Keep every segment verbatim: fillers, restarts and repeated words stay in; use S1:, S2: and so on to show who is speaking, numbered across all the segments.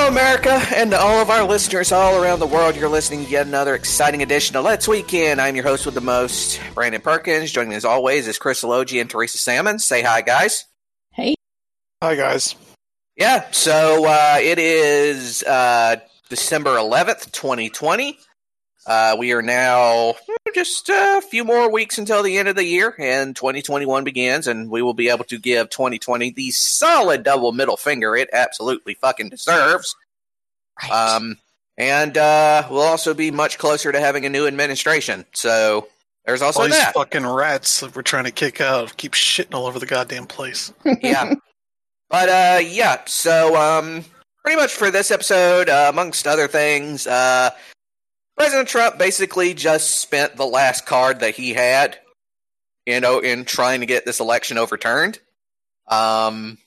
S1: Hello, America, and to all of our listeners all around the world. You're listening to yet another exciting edition of Let's Weekend. I'm your host with the most, Brandon Perkins. Joining me as always is Chris Elogi and Teresa Salmon. Say hi, guys.
S2: Hey.
S3: Hi, guys.
S1: Yeah, so uh, it is uh, December eleventh, twenty twenty. Uh, we are now just a few more weeks until the end of the year, and twenty twenty-one begins, and we will be able to give twenty twenty the solid double middle finger it absolutely fucking deserves.
S2: Right.
S1: Um, and uh, we'll also be much closer to having a new administration, so there's also
S3: all these
S1: that.
S3: fucking rats that we're trying to kick out keep shitting all over the goddamn place.
S1: Yeah. But, uh, yeah, so um, pretty much for this episode, uh, amongst other things, uh, President Trump basically just spent the last card that he had, you know, in trying to get this election overturned. Um,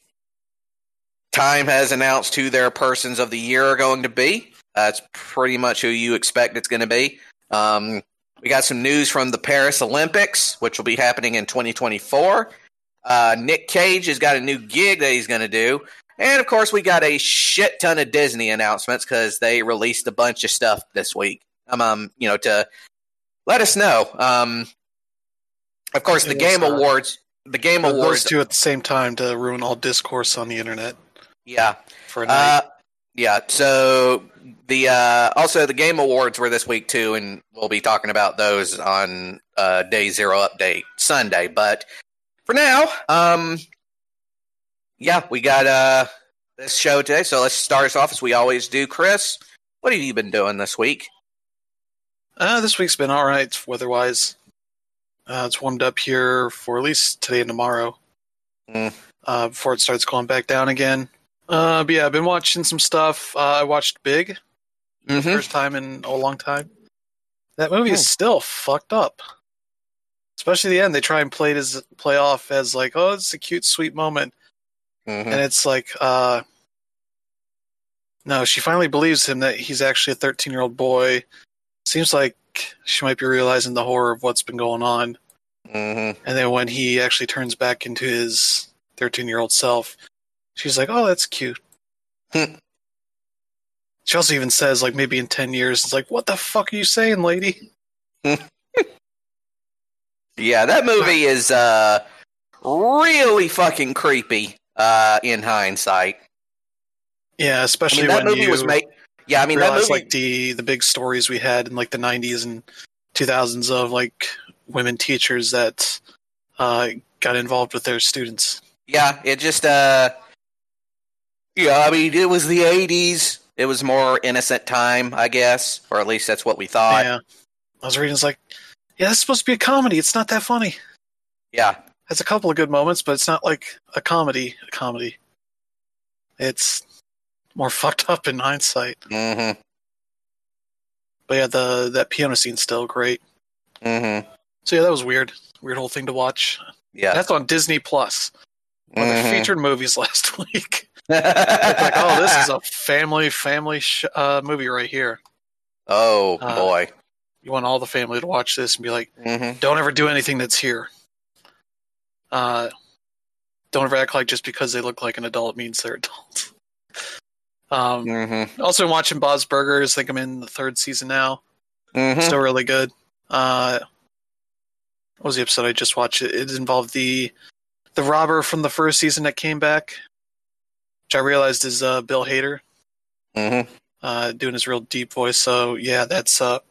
S1: Time has announced who their persons of the year are going to be. That's pretty much who you expect it's going to be. Um, we got some news from the Paris Olympics, which will be happening in twenty twenty-four. Uh, Nick Cage has got a new gig that he's going to do. And, of course, we got a shit ton of Disney announcements because they released a bunch of stuff this week. Um, um, you know, to let us know. Um, of course, the Game
S3: uh,
S1: Awards. The Game
S3: those
S1: Awards.
S3: two at the same time to ruin all discourse on the internet.
S1: Yeah.
S3: For a night.
S1: Uh, yeah. So the uh, also the Game Awards were this week too, and we'll be talking about those on uh, Day Zero Update Sunday. But for now, um, yeah, we got uh this show today. So let's start us off as we always do. Chris, what have you been doing this week?
S3: Uh, this week's been all right weather-wise. Uh, it's warmed up here for at least today and tomorrow.
S1: Mm.
S3: Uh, before it starts going back down again. Uh, but yeah, I've been watching some stuff. Uh, I watched Big.
S1: Mm-hmm.
S3: The first time in a long time. That movie is still fucked up. Especially the end. They try and play it as play off as like, oh, it's a cute, sweet moment.
S1: Mm-hmm.
S3: And it's like, uh, no, she finally believes him that he's actually a thirteen-year-old boy. Seems like she might be realizing the horror of what's been going on.
S1: Mm-hmm.
S3: And then when he actually turns back into his thirteen-year-old self, she's like, oh, that's cute. She also even says, like, maybe in ten years, it's like, what the fuck are you saying, lady?
S1: Yeah, that movie is uh, really fucking creepy uh, in hindsight.
S3: Yeah, especially
S1: I mean, that
S3: when
S1: movie
S3: you
S1: was made. Yeah, I mean, that
S3: realize,
S1: movie.
S3: like, the, the big stories we had in, like, the nineties and two thousands of, like, women teachers that uh, got involved with their students.
S1: Yeah, it just, uh, yeah, I mean, it was the eighties. It was more innocent time, I guess, or at least that's what we thought.
S3: Yeah. I was reading, it's like, yeah, this is supposed to be a comedy. It's not that funny.
S1: Yeah.
S3: It's a couple of good moments, but it's not like a comedy. A comedy. It's more fucked up in hindsight.
S1: Mm-hmm.
S3: But yeah, the that piano scene's still great.
S1: Mm-hmm.
S3: So yeah, that was weird. Weird whole thing to watch.
S1: Yeah.
S3: That's on Disney Plus. One of
S1: Mhm.
S3: their featured movies last week. It's like, oh, this is a family family sh- uh, movie right here.
S1: Oh,
S3: Uh,
S1: boy.
S3: You want all the family to watch this and be like,
S1: Mm-hmm.
S3: don't ever do anything that's here. Uh, don't ever act like just because they look like an adult means they're adults. Um,
S1: Mm-hmm.
S3: also watching Bob's Burgers. I think I'm in the third season now.
S1: Mm-hmm.
S3: Still really good. Uh, what was the episode I just watched? It, it involved the the robber from the first season that came back, which I realized is uh, Bill Hader,
S1: Mm-hmm.
S3: uh, doing his real deep voice. So yeah, that's uh,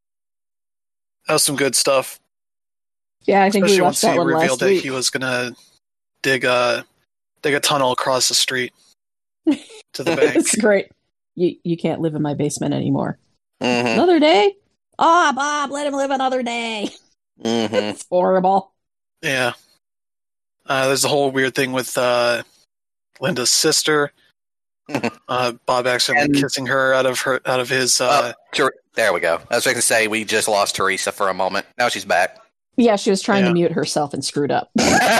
S3: that was some good stuff.
S2: Yeah, I think
S3: Especially
S2: we
S3: once
S2: watched that
S3: he
S2: one
S3: revealed
S2: last
S3: that
S2: week.
S3: he was gonna dig a dig a tunnel across the street to the bank.
S2: It's great. You you can't live in my basement anymore.
S1: Mm-hmm.
S2: Another day? Ah, oh, Bob, let him live another day.
S1: Mm-hmm.
S2: It's horrible.
S3: Yeah. Uh, there's a whole weird thing with uh, Linda's sister. uh, Bob accidentally
S1: And-
S3: kissing her out of her out of his. Uh,
S1: Oh, sure. There we go. I was going to say we just lost Teresa for a moment. Now she's back.
S2: Yeah, she was trying
S3: Yeah.
S2: to mute herself and screwed up.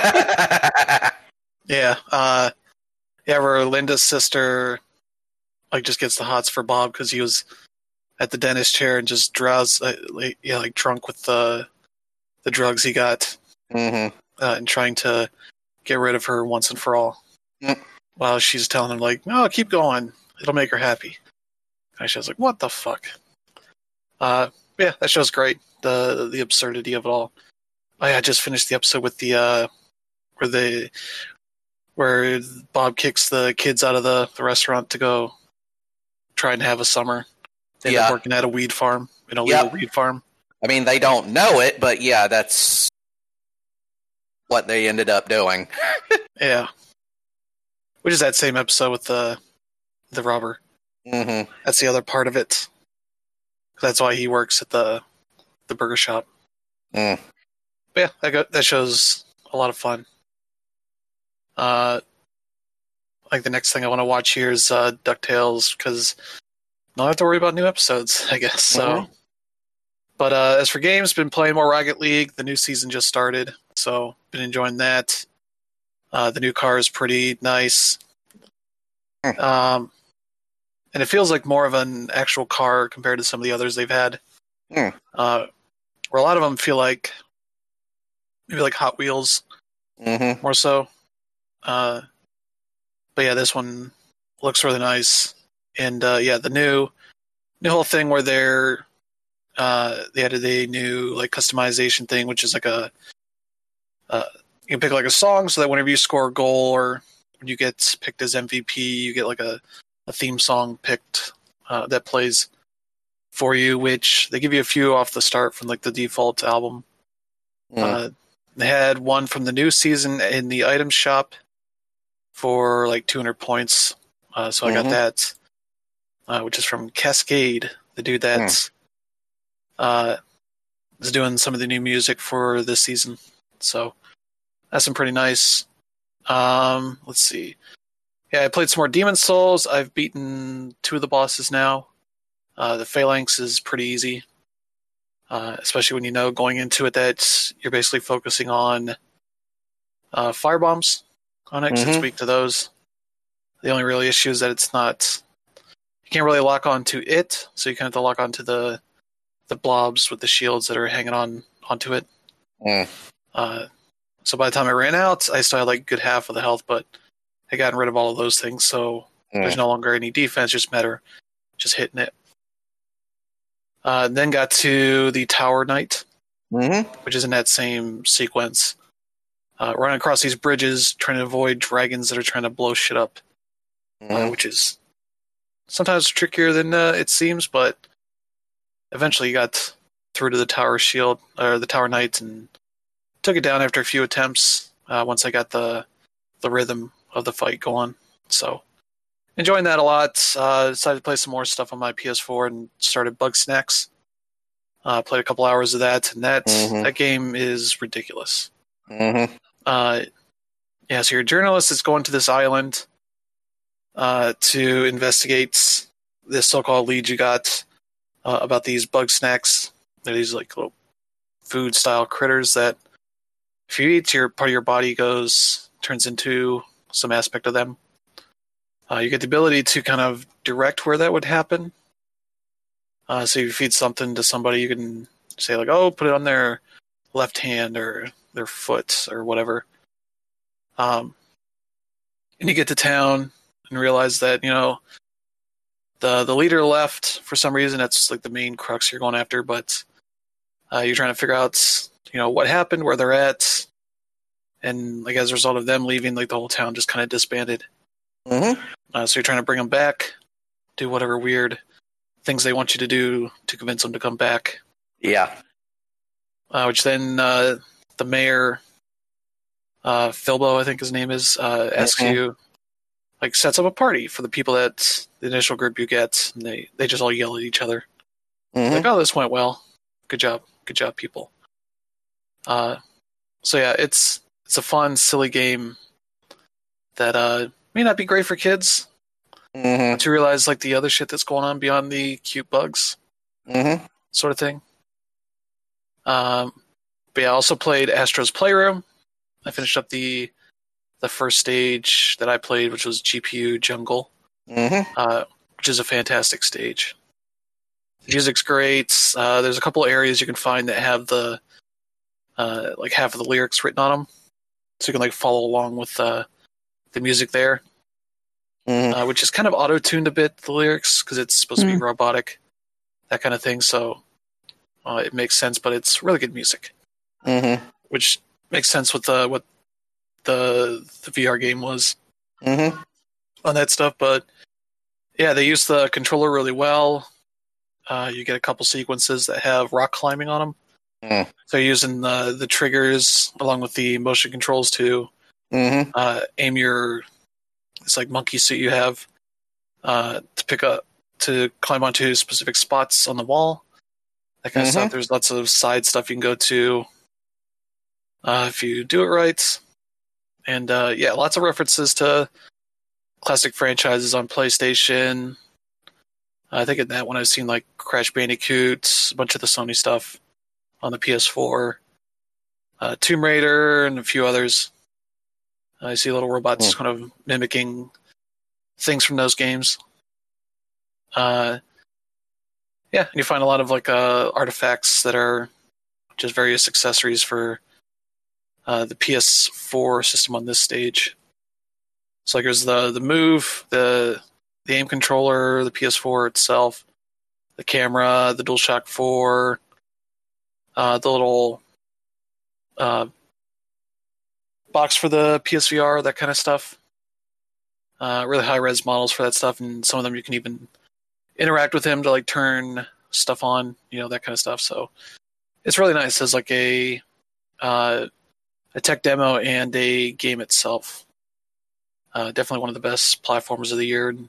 S3: Yeah. Uh, yeah, where Linda's sister like just gets the hots for Bob because he was at the dentist chair and just drowsed, uh, like, yeah, like drunk with the the drugs he got,
S1: Mm-hmm.
S3: uh, and trying to get rid of her once and for all.
S1: Mm.
S3: While she's telling him like, "No, keep going. it'll make her happy. And she was like, what the fuck? Uh, yeah, that show's great. The the absurdity of it all. Oh, yeah, I just finished the episode with the uh, where they where Bob kicks the kids out of the, the restaurant to go try and have a summer. They end
S1: Yeah.
S3: up working at a weed farm, an illegal
S1: Yep.
S3: weed farm.
S1: I mean, they don't know it, but yeah, that's what they ended up doing.
S3: Yeah, which is that same episode with the the robber.
S1: Mm-hmm.
S3: That's the other part of it. That's why he works at the the burger shop.
S1: Mm.
S3: But yeah, that go, that show's a lot of fun. Uh, like the next thing I want to watch here is uh, DuckTales because I don't have to worry about new episodes, I guess. So,
S1: Mhm.
S3: but uh, as for games, been playing more Rocket League. The new season just started, so been enjoying that. Uh, the new car is pretty nice.
S1: Hmm.
S3: Um, and it feels like more of an actual car compared to some of the others they've had.
S1: Hmm.
S3: Uh, where a lot of them feel like maybe like Hot Wheels
S1: Mm-hmm.
S3: more so. Uh, but yeah, this one looks really nice. And uh, yeah, the new new whole thing where they're uh, they added a new like customization thing, which is like a uh, you can pick like a song so that whenever you score a goal or when you get picked as M V P, you get like a, a theme song picked uh, that plays for you, which they give you a few off the start from like the default album.
S1: Mm.
S3: Uh, they had one from the new season in the item shop for like two hundred points. Uh, so I
S1: Mhm.
S3: got that, uh, which is from Cascade, the dude that uh, is doing some of the new music for this season. So that's been pretty nice. Um, let's see. Yeah, I played some more Demon Souls. I've beaten two of the bosses now. Uh, the Phalanx is pretty easy, uh, especially when you know going into it that you're basically focusing on uh, firebombs on it 'cause it's
S1: Mhm.
S3: weak to those. The only real issue is that it's not. You can't really lock onto it, so you kind of have to lock onto the the blobs with the shields that are hanging on onto it.
S1: Mm.
S3: Uh, so by the time I ran out, I still had like a good half of the health, but I gotten rid of all of those things, so there's
S1: Mm.
S3: no longer any defense, just matter just hitting it. Uh, then got to the Tower Knight,
S1: Mm-hmm.
S3: which is in that same sequence. Uh, running across these bridges, trying to avoid dragons that are trying to blow shit up, uh,
S1: Mm.
S3: which is sometimes trickier than uh, it seems, but eventually you got through to the Tower Shield, or the Tower Knight, and took it down after a few attempts uh, once I got the the rhythm of the fight going. So, enjoying that a lot. Uh, decided to play some more stuff on my P S four and started Bug Snacks. Uh, played a couple hours of that, and that
S1: Mhm.
S3: that game is ridiculous.
S1: Mm-hmm.
S3: Uh, yeah, so you're a journalist that's going to this island uh, to investigate this so-called lead you got uh, about these bug snacks. They're these like little food-style critters that if you eat, your part of your body goes turns into some aspect of them. Uh, you get the ability to kind of direct where that would happen. Uh, so if you feed something to somebody, you can say like, "Oh, put it on their left hand or their foot or whatever." Um, and you get to town and realize that you know the the leader left for some reason. That's like the main crux you're going after, but uh, you're trying to figure out you know what happened, where they're at, and like as a result of them leaving, like the whole town just kind of disbanded.
S1: Mm-hmm.
S3: Uh, so you're trying to bring them back, do whatever weird things they want you to do to convince them to come back.
S1: Yeah.
S3: Uh, which then uh, the mayor, uh, Philbo, I think his name is, uh, asks
S1: Mhm.
S3: you, like, sets up a party for the people that the initial group you get, and they, they just all yell at each other.
S1: Mm-hmm.
S3: Like, oh, this went well. Good job. Good job, people. Uh, so yeah, it's it's a fun, silly game that uh, may not be great for kids.
S1: Mm-hmm.
S3: To realize like the other shit that's going on beyond the cute bugs,
S1: Mm-hmm.
S3: sort of thing. Um, but yeah, I also played Astro's Playroom. I finished up the the first stage that I played, which was G P U Jungle,
S1: Mm-hmm.
S3: uh, which is a fantastic stage. The music's great. Uh, there's a couple areas you can find that have the uh, like half of the lyrics written on them, so you can like follow along with uh, the music there.
S1: Mhm.
S3: uh, which is kind of auto-tuned a bit, the lyrics, because it's supposed to be
S2: Mm.
S3: robotic, that kind of thing. So uh, it makes sense, but it's really good music,
S1: Mm-hmm.
S3: which makes sense with the what the the V R game was
S1: Mm-hmm.
S3: on that stuff. But yeah, they use the controller really well. Uh, you get a couple sequences that have rock climbing on them.
S1: Mm.
S3: So you're using the the triggers along with the motion controls to
S1: Mm-hmm.
S3: uh, aim your it's like monkey suit you have uh, to pick up to climb onto specific spots on the wall. That kind
S1: Mhm.
S3: of stuff. There's lots of side stuff you can go to uh, if you do it right. And uh, yeah, lots of references to classic franchises on PlayStation. I think in that one I've seen like Crash Bandicoot, a bunch of the Sony stuff on the P S four, uh, Tomb Raider, and a few others. I see little robots
S1: Hmm.
S3: kind of mimicking things from those games. Uh, yeah, and you find a lot of like uh, artifacts that are just various accessories for uh, the P S four system on this stage. So like there's the the Move, the the aim controller, the P S four itself, the camera, the DualShock four, uh, the little uh, box for the P S V R, that kind of stuff. Uh, really high res models for that stuff, and some of them you can even interact with him to like turn stuff on, you know, that kind of stuff. So it's really nice as like a uh, a tech demo and a game itself. Uh, definitely one of the best platformers of the year, and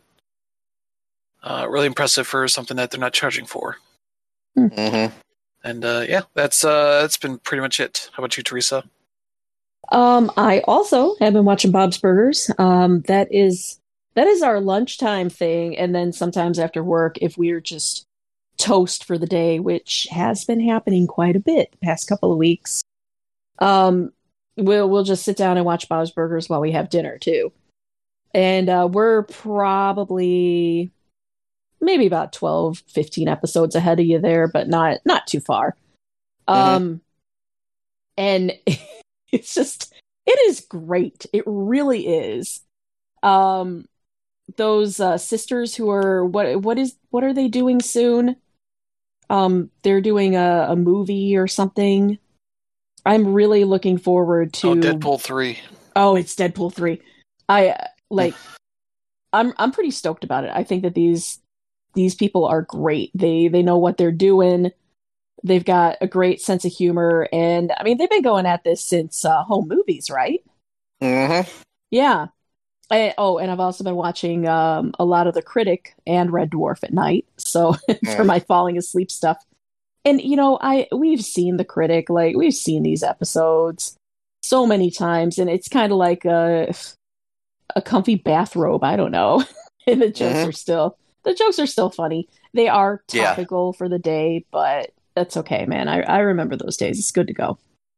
S3: uh, really impressive for something that they're not charging for.
S1: Mm-hmm.
S3: And uh, yeah, that's uh, that's been pretty much it. How about you, Teresa?
S2: Um, I also have been watching Bob's Burgers. Um, that is that is our lunchtime thing, and then sometimes after work, if we're just toast for the day, which has been happening quite a bit the past couple of weeks. Um, we'll we'll just sit down and watch Bob's Burgers while we have dinner too. And uh, we're probably maybe about twelve, fifteen episodes ahead of you there, but not not too far. Um, and it's just, it is great. It really is. Um, those uh, sisters who are, what what is what are they doing soon? Um, they're doing a, a movie or something. I'm really looking forward to.
S3: Oh, Deadpool three.
S2: Oh, it's Deadpool three. I like. I'm I'm pretty stoked about it. I think that these these people are great. They they know what they're doing. They've got a great sense of humor, and I mean they've been going at this since uh, home movies, right?
S1: Mm-hmm.
S2: Yeah. I, oh, and I've also been watching um, a lot of The Critic and Red Dwarf at night, so for
S1: Mm.
S2: my falling asleep stuff. And you know, I we've seen The Critic, like we've seen these episodes so many times, and it's kind of like a a comfy bathrobe. I don't know, and the jokes
S1: Mhm.
S2: are still the jokes are still funny. They are
S1: Yeah.
S2: topical for the day, but that's okay, man. I I remember those days. It's good to go.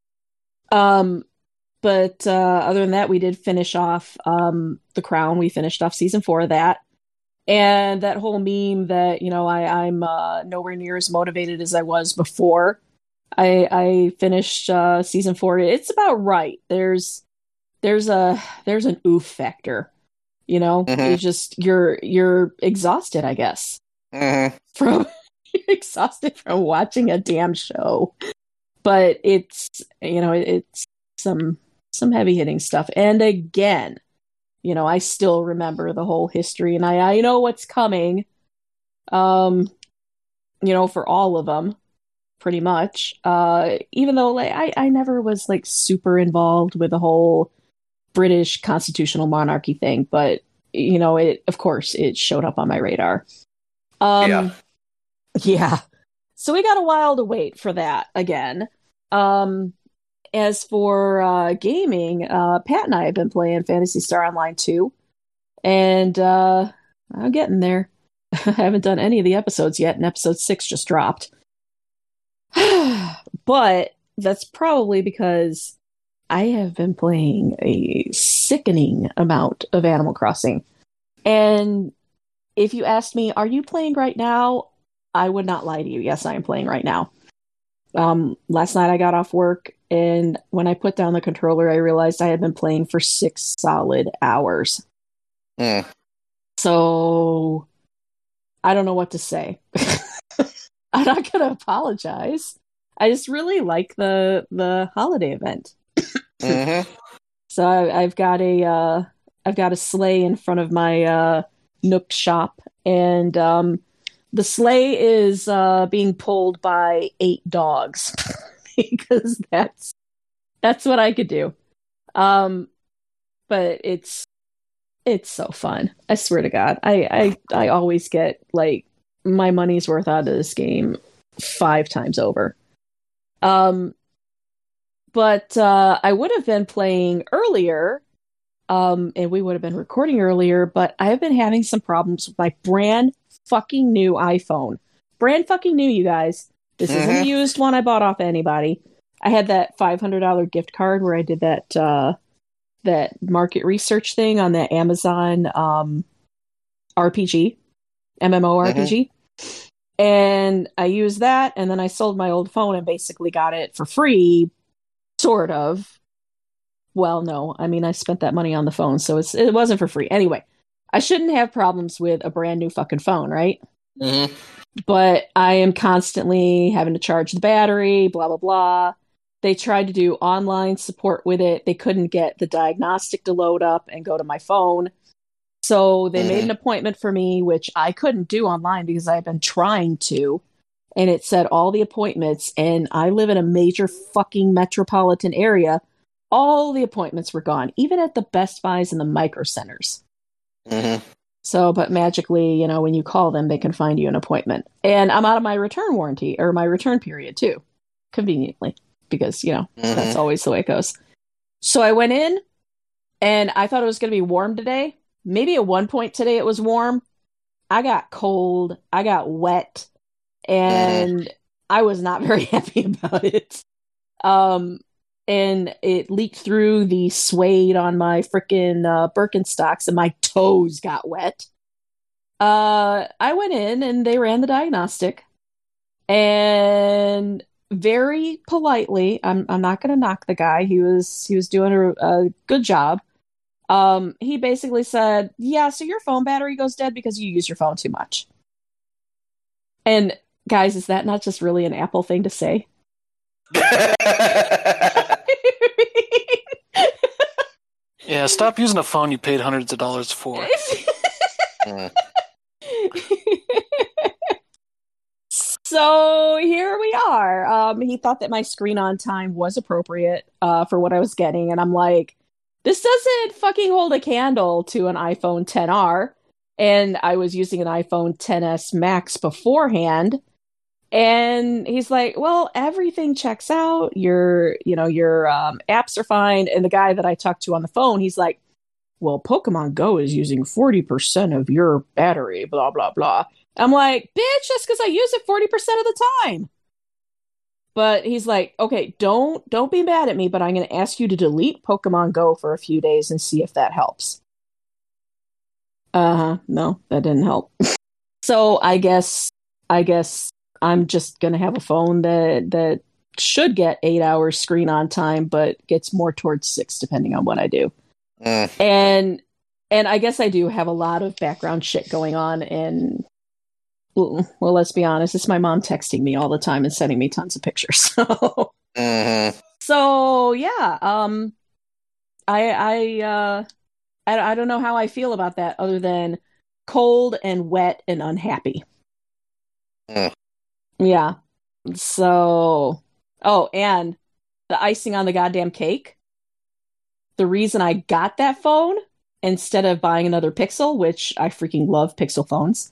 S2: Um. But uh, other than that, we did finish off um, The Crown. We finished off season four of that. And that whole meme that, you know, I, I'm uh, nowhere near as motivated as I was before. I, I finished uh, season four. It's about right. There's there's a there's an oof factor. You know,
S1: Mhm.
S2: you just you're you're exhausted, I guess.
S1: Mm-hmm.
S2: From you're exhausted from watching a damn show. But it's you know, it's some some heavy hitting stuff. And again, you know, I still remember the whole history, and I, I know what's coming. Um, you know, for all of them, pretty much. Uh, even though like I, I never was like super involved with the whole British constitutional monarchy thing, but you know, it of course it showed up on my radar. Um,
S1: Yeah.
S2: yeah. So we got a while to wait for that again. Um. As for uh, gaming, uh, Pat and I have been playing Phantasy Star Online two, and uh, I'm getting there. I haven't done any of the episodes yet, and episode six just dropped. But that's probably because I have been playing a sickening amount of Animal Crossing. And if you asked me, are you playing right now? I would not lie to you. Yes, I am playing right now. Um, last night I got off work, and when I put down the controller, I realized I had been playing for six solid hours.
S1: Mm.
S2: So I don't know what to say. I'm not going to apologize. I just really like the the holiday event.
S1: Mm-hmm.
S2: So I, I've got a uh, I've got a sleigh in front of my uh, Nook shop, and um, the sleigh is uh, being pulled by eight dogs because that's that's what I could do. Um, but it's it's so fun. I swear to God, I I, I always get like my money's worth out of this game five times over. Um, but uh, I would have been playing earlier, um, and we would have been recording earlier, but I've been having some problems with my brand fucking new iPhone. Brand fucking new, you guys. This
S1: Mhm.
S2: isn't a used one I bought off anybody. I had that five hundred dollars gift card where I did that uh, that market research thing on the Amazon um, R P G, MMORPG. And I used that, and then I sold my old phone and basically got it for free, sort of. Well, no, I mean, I spent that money on the phone, so it's, it wasn't for free. Anyway, I shouldn't have problems with a brand new fucking phone, right?
S1: Mm-hmm.
S2: But I am constantly having to charge the battery, blah, blah, blah. They tried to do online support with it. They couldn't get the diagnostic to load up and go to my phone. So they
S1: Mhm.
S2: made an appointment for me, which I couldn't do online because I've been trying to. And it said all the appointments, and I live in a major fucking metropolitan area. All the appointments were gone, even at the Best Buys and the Micro Centers.
S1: Mm-hmm.
S2: So, but magically, you know, when you call them, they can find you an appointment. And I'm out of my return warranty, or my return period, too. Conveniently. Because, you know,
S1: Mhm.
S2: that's always the way it goes. So I went in, and I thought it was going to be warm today. Maybe at one point today it was warm. I got cold. I got wet. And I was not very happy about it. Um, and it leaked through the suede on my frickin' uh, Birkenstocks, and my toes got wet. Uh, I went in, and they ran the diagnostic. And very politely, I'm I'm not going to knock the guy. He was he was doing a, a good job. Um, he basically said, yeah, so your phone battery goes dead because you use your phone too much. And guys, is that not just really an Apple thing to say?
S3: Yeah, stop using a phone you paid hundreds of dollars for.
S1: Mm.
S2: So here we are. Um, he thought that my screen on time was appropriate uh, for what I was getting. And I'm like, this doesn't fucking hold a candle to an iPhone ten R. And I was using an iPhone X S Max beforehand. And he's like, well, everything checks out. Your, you know, your um, apps are fine. And the guy that I talked to on the phone, he's like, well, Pokemon Go is using forty percent of your battery, blah, blah, blah. I'm like, bitch, that's because I use it forty percent of the time. But he's like, okay, don't don't be mad at me, but I'm going to ask you to delete Pokemon Go for a few days and see if that helps. Uh-huh. No, that didn't help. So I guess I guess I'm just going to have a phone that that should get eight hours screen on time, but gets more towards six depending on what I do.
S1: Mm.
S2: And and I guess I do have a lot of background shit going on, and well, well, let's be honest, it's my mom texting me all the time and sending me tons of pictures. So,
S1: Mm-hmm.
S2: so yeah, um, I I uh, I I don't know how I feel about that, other than cold and wet and unhappy.
S1: Mm.
S2: Yeah. So, oh, and the icing on the goddamn cake. The reason I got that phone instead of buying another Pixel, which I freaking love Pixel phones,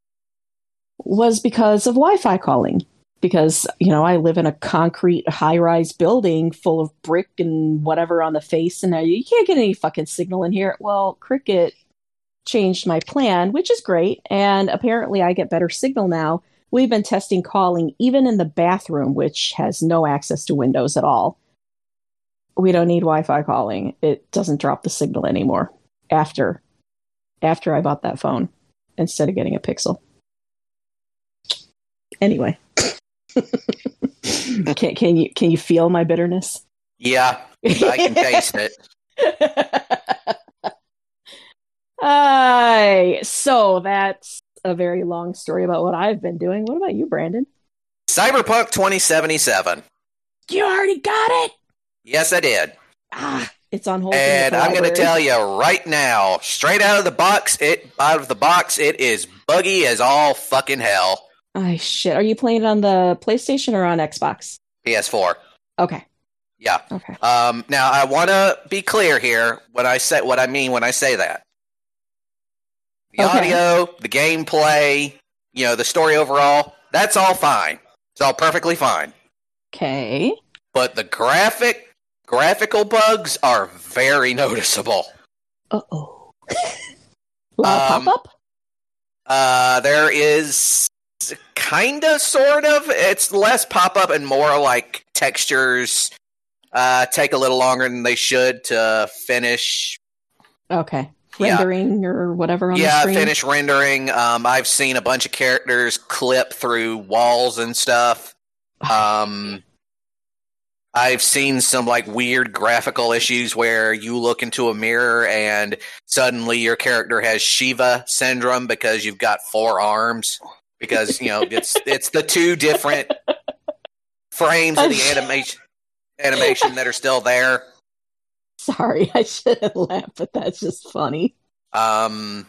S2: was because of Wi-Fi calling. Because, you know, I live in a concrete high-rise building full of brick and whatever on the face, and you can't get any fucking signal in here. Well, Cricket changed my plan, which is great, and apparently I get better signal now. We've been testing calling even in the bathroom, which has no access to Windows at all. We don't need Wi-Fi calling. It doesn't drop the signal anymore after after I bought that phone instead of getting a Pixel. Anyway. can can you can you feel my bitterness?
S1: Yeah, I can taste it.
S2: Uh, so that's a very long story about what I've been doing. What about you, Brandon?
S1: Cyberpunk twenty seventy-seven.
S2: You already got it.
S1: Yes, I did.
S2: Ah, it's on hold.
S1: And I'm going to tell you right now, straight out of the box, it out of the box, it is buggy as all fucking hell.
S2: Oh shit! Are you playing it on the PlayStation or on Xbox?
S1: P S four.
S2: Okay.
S1: Yeah.
S2: Okay.
S1: Um. Now I want to be clear here when I say what I mean when I say that. The
S2: Okay.
S1: audio, the gameplay, you know, the story overall, that's all fine. It's all perfectly fine.
S2: Okay.
S1: But the graphic graphical bugs are very noticeable.
S2: Uh oh. lot of
S1: Um,
S2: pop up.
S1: Uh, there is kind of, sort of. It's less pop up and more like textures. Uh, take a little longer than they should to finish.
S2: Okay.
S1: Yeah.
S2: Rendering or whatever on the
S1: Yeah,
S2: screen.
S1: finish rendering. Um, I've seen a bunch of characters clip through walls and stuff. Um, I've seen some like weird graphical issues where you look into a mirror and suddenly your character has Shiva syndrome because you've got four arms. Because, you know, it's it's the two different frames of the animation animation that are still there.
S2: Sorry, I shouldn't laugh, but that's just funny.
S1: Um,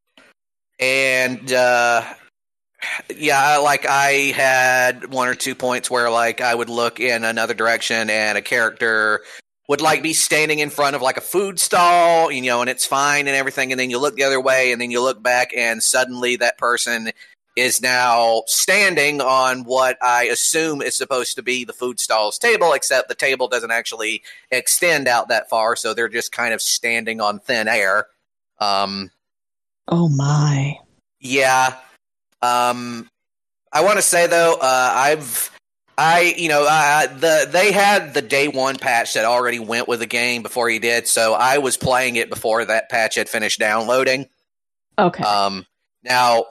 S1: and uh, yeah, like I had one or two points where like I would look in another direction and a character would like be standing in front of like a food stall, you know, and it's fine and everything, and then you look the other way and then you look back and suddenly that person is now standing on what I assume is supposed to be the food stall's table, except the table doesn't actually extend out that far, so they're just kind of standing on thin air. Um,
S2: Oh my.
S1: yeah. Um, I want to say though, uh, I've, I, you know, uh, the they had the day one patch that already went with the game before he did, so I was playing it before that patch had finished downloading.
S2: Okay.
S1: Um, now,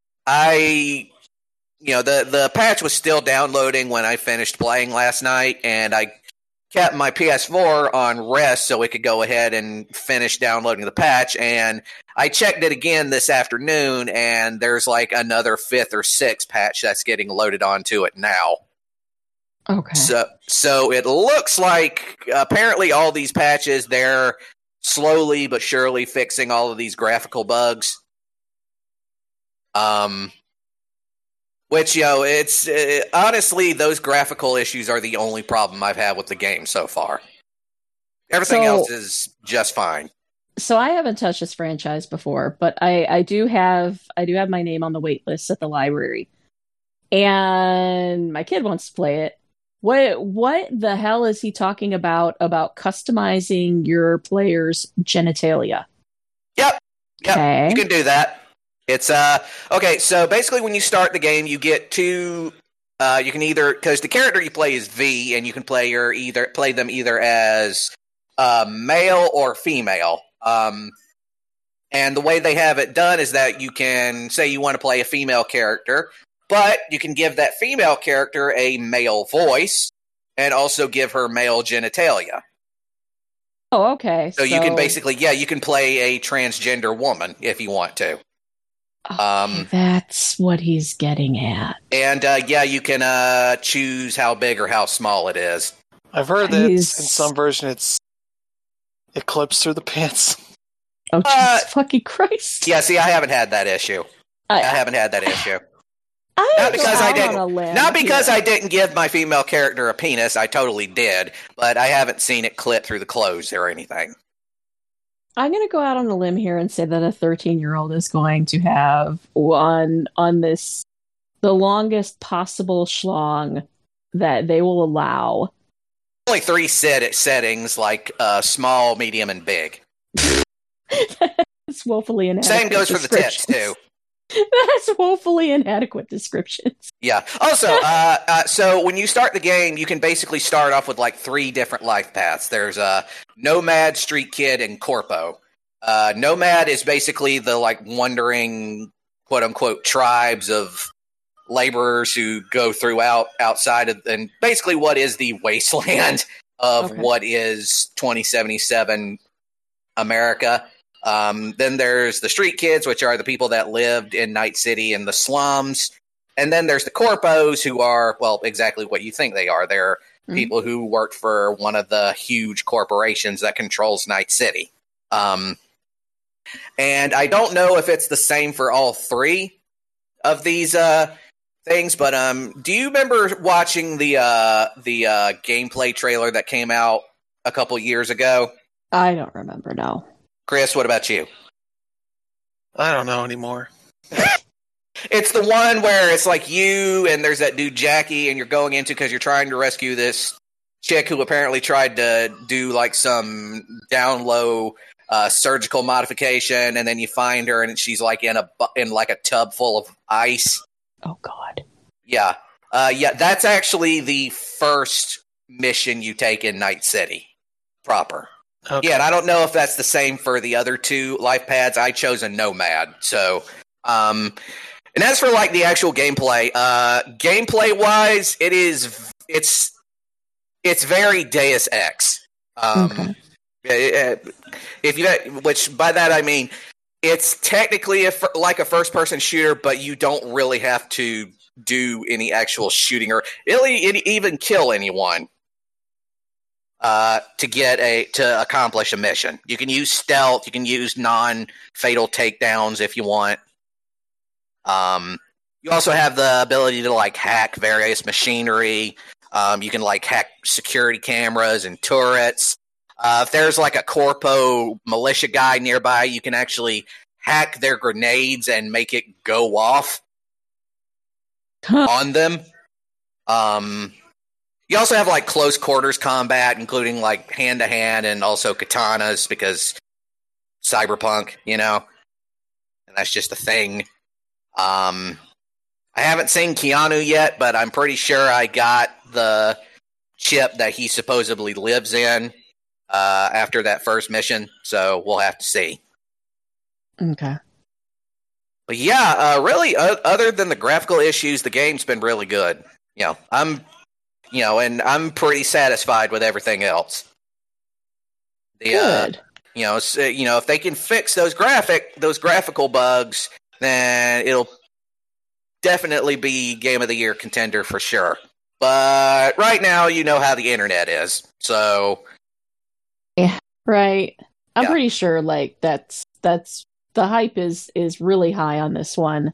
S1: I, you know, the the patch was still downloading when I finished playing last night, and I kept my P S four on rest so it could go ahead and finish downloading the patch, and I checked it again this afternoon, and there's like another fifth or sixth patch that's getting loaded onto it now.
S2: Okay.
S1: So, so it looks like apparently all these patches, they're slowly but surely fixing all of these graphical bugs. Um, which, you know, it's uh, honestly, those graphical issues are the only problem I've had with the game so far. Everything
S2: So-
S1: else is just fine.
S2: So I haven't touched this franchise before, but I, I do have I do have my name on the wait list at the library. And my kid wants to play it. What what the hell is he talking about about customizing your player's genitalia?
S1: Yep, yep,
S2: Okay.
S1: you can do that. It's uh okay. So basically, when you start the game, you get two. Uh, you can either because the character you play is V, and you can play your either play them either as uh, male or female. Um, and the way they have it done is that you can say you want to play a female character, but you can give that female character a male voice and also give her male genitalia.
S2: Oh, okay.
S1: So, you can basically, yeah, you can play a transgender woman if you want to.
S2: Okay,
S1: um,
S2: that's what he's getting at.
S1: And uh, yeah, you can uh, choose how big or how small it is.
S3: I've heard that
S2: He's-
S3: in some version it's it clips through the pants.
S2: Oh,
S1: Uh,
S2: Jesus fucking Christ!
S1: Yeah, see, I haven't had that issue. I
S2: I,
S1: haven't had that issue.
S2: I
S1: Not
S2: go
S1: because I
S2: out
S1: didn't.
S2: on a limb
S1: Not because
S2: here.
S1: I didn't give my female character a penis. I totally did, but I haven't seen it clip through the clothes or anything.
S2: I'm going to go out on a limb here and say that a thirteen-year-old is going to have on on this the longest possible schlong that they will allow.
S1: Only three set settings, like uh, small, medium, and big.
S2: That's woefully inadequate.
S1: Same goes for the tits
S2: descriptions.
S1: too.
S2: That's woefully inadequate descriptions.
S1: Yeah. Also, uh, uh, so when you start the game, you can basically start off with like three different life paths. There's uh, Nomad, Street Kid, and Corpo. Uh, Nomad is basically the like wandering, quote unquote, tribes of laborers who go throughout outside of, and basically what is the wasteland of
S2: Okay.
S1: what is twenty seventy-seven America. Um, then there's the street kids, which are the people that lived in Night City in the slums. And then there's the corpos, who are, well, exactly what you think they are. They're mm-hmm. people who worked for one of the huge corporations that controls Night City. Um, and I don't know if it's the same for all three of these uh, things, but um, do you remember watching the uh, the uh, gameplay trailer that came out a couple years ago?
S2: I don't remember, no.
S1: Chris, what about you?
S3: I don't know anymore.
S1: It's the one where it's like you and there's that dude Jackie, and you're going into because you're trying to rescue this chick who apparently tried to do like some down low uh, surgical modification, and then you find her and she's like in a in like a tub full of ice.
S2: Oh God!
S1: Yeah, uh, yeah. That's actually the first mission you take in Night City proper. Okay. Yeah, and I don't know if that's the same for the other two life pads. I chose a Nomad, so. Um, And as for like the actual gameplay, uh, gameplay wise, it is it's it's very Deus Ex. Um, okay. If you, which by that I mean, it's technically a, like a first person shooter, but you don't really have to do any actual shooting or really even kill anyone uh, to get a to accomplish a mission. You can use stealth, you can use non fatal takedowns if you want. Um, you also have the ability to like hack various machinery. Um, you can like hack security cameras and turrets. Uh, if there's like a corpo militia guy nearby, you can actually hack their grenades and make it go off huh. on them. Um, you also have like close quarters combat, including like hand to hand and also katanas because cyberpunk, you know, and that's just a thing. Um, I haven't seen Keanu yet, but I'm pretty sure I got the chip that he supposedly lives in uh, after that first mission, so we'll have to see.
S2: Okay.
S1: But yeah, uh, really, uh, other than the graphical issues, the game's been really good. You know, I'm, you know, and I'm pretty satisfied with everything else. The,
S2: good.
S1: Uh, you know, so, you know, if they can fix those graphic, those graphical bugs, then it'll definitely be Game of the Year contender for sure. But right now, you know how the internet is, so
S2: yeah, right. I'm
S1: yeah.
S2: pretty sure like that's that's the hype is is really high on this one,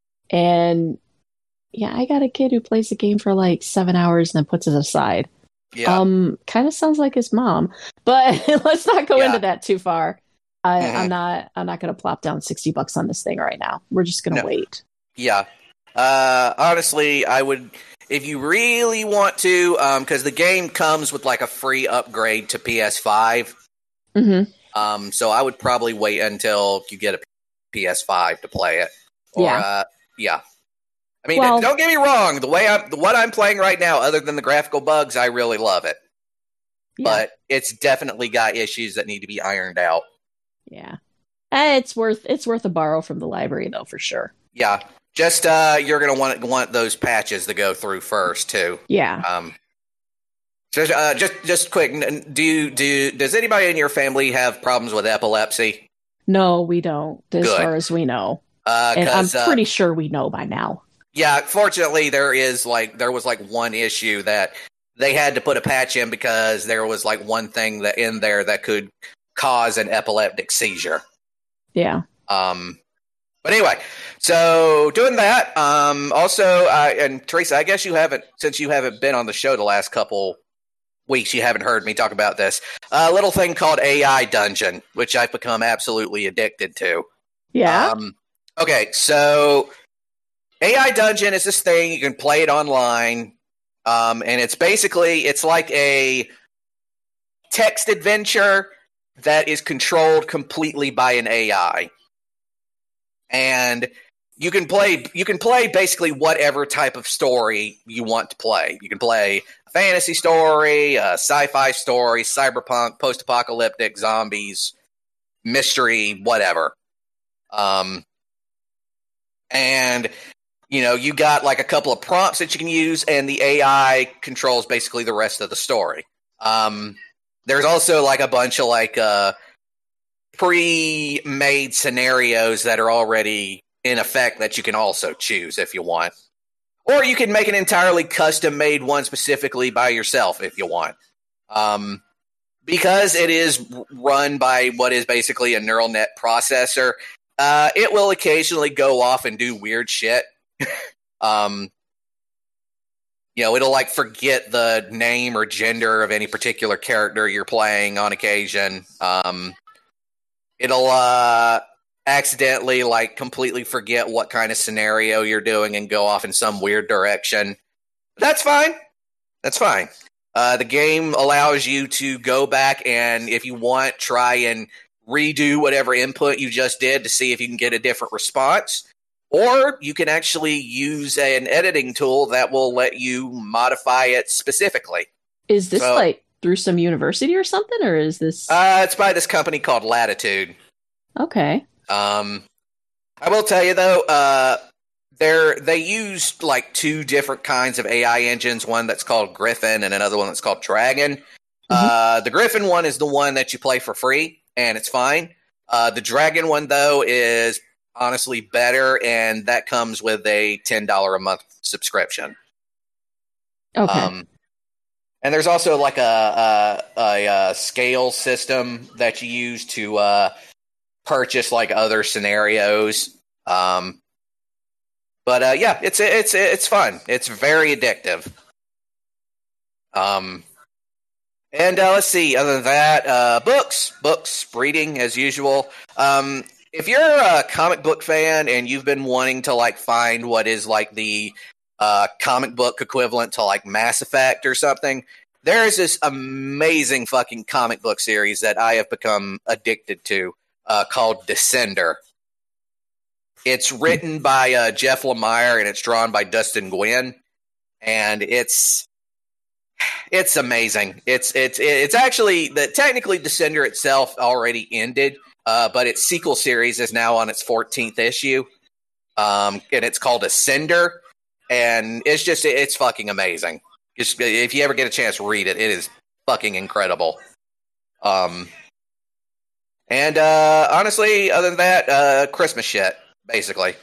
S2: and yeah, I got a kid who plays the game for like seven hours and then puts it aside.
S1: Yeah,
S2: um, kind of sounds like his mom, but let's not go
S1: yeah.
S2: into that too far. I,
S1: mm-hmm.
S2: I'm not. I'm not going to plop down sixty bucks on this thing right now. We're just going to
S1: no.
S2: wait.
S1: Yeah. Uh, honestly, I would, if you really want to, because um, the game comes with like a free upgrade to P S five.
S2: Mm-hmm.
S1: Um, so I would probably wait until you get a P S five to play it. Or,
S2: yeah.
S1: Uh, yeah. I mean,
S2: well,
S1: don't get me wrong. The way I'm, what I'm playing right now, other than the graphical bugs, I really love it. Yeah. But it's definitely got issues that need to be ironed out.
S2: Yeah, eh, it's worth it's worth a borrow from the library though, for sure.
S1: Yeah, just uh, you're gonna want want those patches to go through first too.
S2: Yeah.
S1: Um. Just uh, just just quick. Do you, do you, does anybody in your family have problems with epilepsy?
S2: No, we don't. As
S1: Good.
S2: far as we know,
S1: uh,
S2: and I'm
S1: uh,
S2: pretty sure we know by now.
S1: Yeah, fortunately, there is like there was like one issue that they had to put a patch in because there was like one thing that in there that could cause an epileptic seizure.
S2: Yeah.
S1: Um. But anyway, so doing that. Um. Also, uh, and Teresa, I guess you haven't since you haven't been on the show the last couple weeks. You haven't heard me talk about this. A little thing called A I Dungeon, which I've become absolutely addicted to.
S2: Yeah.
S1: Um. Okay, so A I Dungeon is this thing you can play it online. Um, and it's basically it's like a text adventure that is controlled completely by an A I. And you can play you can play basically whatever type of story you want to play. You can play a fantasy story, a sci-fi story, cyberpunk, post-apocalyptic, zombies, mystery, whatever. Um, and you know, you got like a couple of prompts that you can use, and the A I controls basically the rest of the story. Um, there's also like a bunch of like uh, pre-made scenarios that are already in effect that you can also choose if you want. Or you can make an entirely custom-made one specifically by yourself if you want. Um, because it is run by what is basically a neural net processor, uh, it will occasionally go off and do weird shit. um, you know, it'll like forget the name or gender of any particular character you're playing on occasion. Um, it'll uh, accidentally like completely forget what kind of scenario you're doing and go off in some weird direction. That's fine. That's fine. Uh, the game allows you to go back and, if you want, try and redo whatever input you just did to see if you can get a different response. Or you can actually use a, an editing tool that will let you modify it specifically.
S2: Is this
S1: So-
S2: like through some university or something, or is this
S1: Uh, it's by this company called Latitude.
S2: okay?
S1: Um, I will tell you though, uh, they're they used like two different kinds of A I engines. One that's called Griffin, and another one that's called Dragon. Uh, the Griffin one is the one that you play for free, and it's fine. Uh, the Dragon one though is honestly better, and that comes with a ten dollar a month subscription.
S2: Okay.
S1: Um, and there's also like a, a, a, a scale system that you use to uh, purchase like other scenarios. Um, but uh, yeah, it's it's it's fun. It's very addictive. Um, and uh, let's see. Other than that, uh, books, books, reading as usual. Um, if you're a comic book fan and you've been wanting to like find what is like the uh, comic book equivalent to like Mass Effect or something, there is this amazing fucking comic book series that I have become addicted to uh, called Descender. It's written by uh, Jeff Lemire and it's drawn by Dustin Nguyen, and it's it's amazing. It's it's it's actually the technically Descender itself already ended, uh, but its sequel series is now on its fourteenth issue, um, and it's called Ascender, and it's just it's fucking amazing. Just if you ever get a chance, read it. It is fucking incredible. Um, and uh, honestly, other than that, uh, Christmas shit, basically.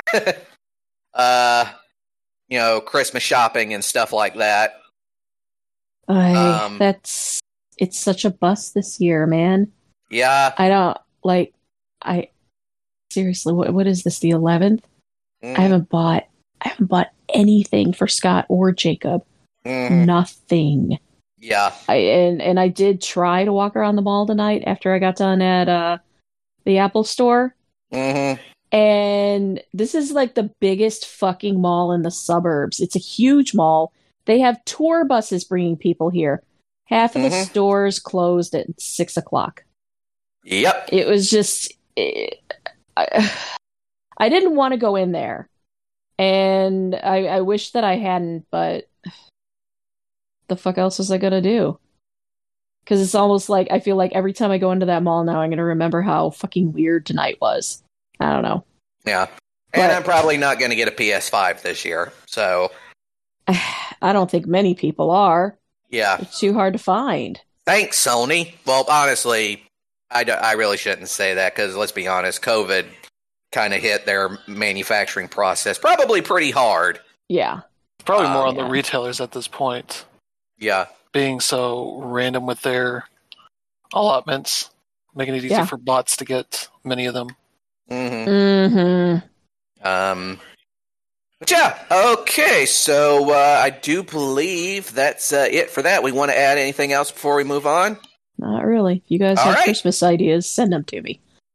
S1: uh, you know, Christmas shopping and stuff like that.
S2: I,
S1: um,
S2: that's it's such a bust this year, man.
S1: Yeah.
S2: I don't like. I seriously, what what is this? The eleventh?
S1: Mm,
S2: I haven't bought. I haven't bought anything for Scott or Jacob.
S1: mhm.
S2: Nothing.
S1: Yeah.
S2: I and and I did try to walk around the mall tonight after I got done at uh the Apple store.
S1: hmm
S2: And this is like the biggest fucking mall in the suburbs. It's a huge mall. They have tour buses bringing people here. Half of the
S1: Mhm.
S2: stores closed at six o'clock.
S1: Yep.
S2: It was just, it, I, I didn't want to go in there. And I, I wish that I hadn't, but the fuck else was I going to do? Because it's almost like, I feel like every time I go into that mall now, I'm going to remember how fucking weird tonight was. I don't know.
S1: Yeah. And
S2: But-
S1: I'm probably not going to get a P S five this year. So,
S2: I don't think many people are.
S1: yeah.
S2: It's too hard to find.
S1: Thanks, Sony. Well, honestly, I, do, I really shouldn't say that because, let's be honest, COVID kind of hit their manufacturing process probably pretty hard.
S2: Yeah.
S3: Probably
S1: Um,
S3: more on
S2: yeah.
S3: the retailers at this point,
S1: Yeah.
S3: being so random with their allotments, making it easy
S2: Yeah.
S3: for bots to get many of them.
S1: hmm
S2: Mm-hmm.
S1: Um, but yeah, okay, so uh, I do believe that's uh, it for that. We want to add anything else before we move on?
S2: Not really. If you guys
S1: All
S2: have
S1: right.
S2: Christmas ideas, send them to me.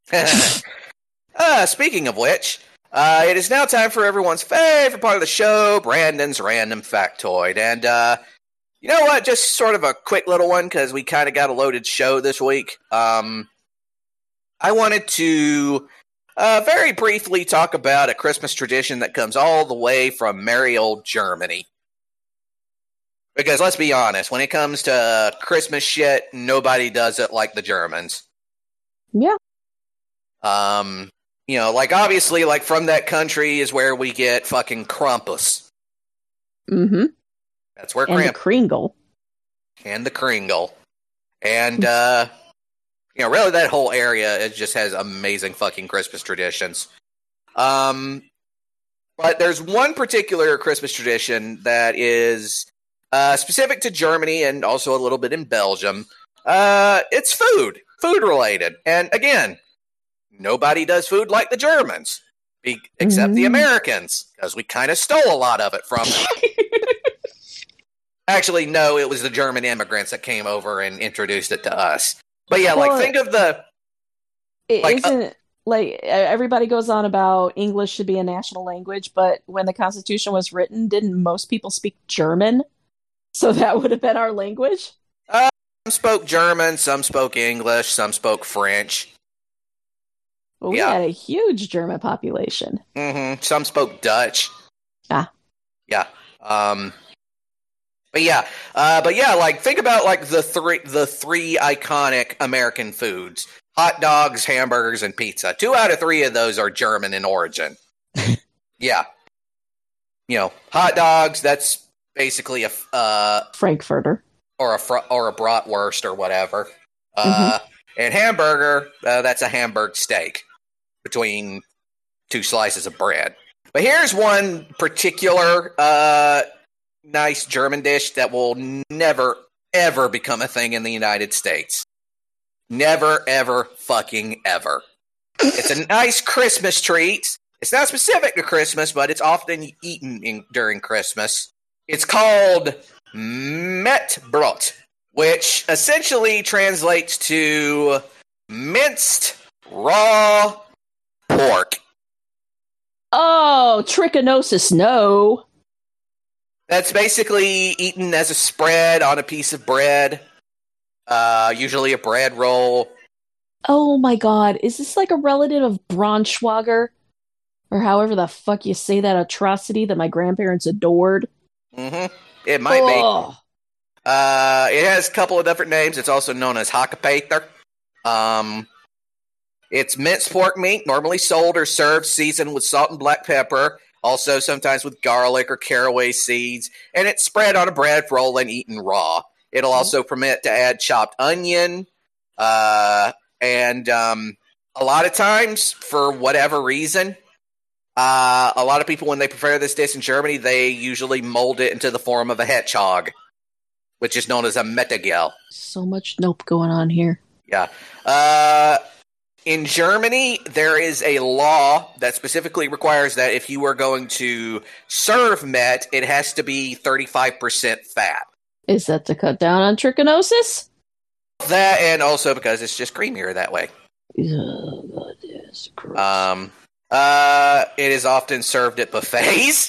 S1: uh, speaking of which, uh, it is now time for everyone's favorite part of the show, Brandon's Random Factoid. And uh, you know what? Just sort of a quick little one because we kind of got a loaded show this week. Um, I wanted to uh, very briefly talk about a Christmas tradition that comes all the way from merry old Germany. Because let's be honest, when it comes to Christmas shit, nobody does it like the Germans.
S2: Yeah.
S1: Um, you know, like obviously, like from that country is where we get fucking Krampus.
S2: Mm-hmm.
S1: That's where
S2: And the
S1: Krampus
S2: Kringle.
S1: and the Kringle. And uh, you know, really that whole area, it just has amazing fucking Christmas traditions. Um, but there's one particular Christmas tradition that is uh, specific to Germany and also a little bit in Belgium. Uh, it's food, food related. And again, nobody does food like the Germans, be- except mm. the Americans, because we kind of stole a lot of it from them. Actually, no, it was the German immigrants that came over and introduced it to us. But yeah, well, like, think of the...
S2: It
S1: like,
S2: isn't...
S1: Uh,
S2: Like, everybody goes on about English should be a national language, but when the Constitution was written, didn't most people speak German? So that would have been our language?
S1: Uh, some spoke German, some spoke English, some spoke French.
S2: Well, we yeah. had a huge German population.
S1: Mm-hmm. Some spoke Dutch.
S2: Ah.
S1: Yeah. Um, but yeah, uh, but yeah, like, think about, like, the three, the three iconic American foods. Hot dogs, hamburgers, and pizza. Two out of three of those are German in origin. Yeah. You know, hot dogs, that's basically a... Uh,
S2: Frankfurter.
S1: Or a fr- or a bratwurst or whatever. Uh, mm-hmm. And hamburger, uh, that's a Hamburg steak between two slices of bread. But here's one particular uh, nice German dish that will never, ever become a thing in the United States. Never, ever, fucking ever. It's a nice Christmas treat. It's not specific to Christmas, but it's often eaten in, during Christmas. It's called Metbrot, which essentially translates to minced raw pork.
S2: Oh, trichinosis, no.
S1: That's basically eaten as a spread on a piece of bread. Uh, usually a bread roll.
S2: Oh my god, is this like a relative of Braunschweiger? Or however the fuck you say that atrocity that my grandparents adored?
S1: Mm-hmm. It might oh. be. Uh, it has a couple of different names. It's also known as Hackpeter. Um, it's minced pork meat, normally sold or served seasoned with salt and black pepper, also sometimes with garlic or caraway seeds, and it's spread on a bread roll and eaten raw. It'll also permit to add chopped onion, uh, and um, a lot of times, for whatever reason, uh, a lot of people, when they prepare this dish in Germany, they usually mold it into the form of a hedgehog, which is known as a Metagel.
S2: So much nope going on here.
S1: Yeah. Uh, in Germany, there is a law that specifically requires that if you are going to serve Met, it has to be thirty-five percent fat.
S2: Is that to cut down on trichinosis?
S1: That, and also because it's just creamier that way.
S2: Oh, that is gross.
S1: Um, uh, it is often served at buffets.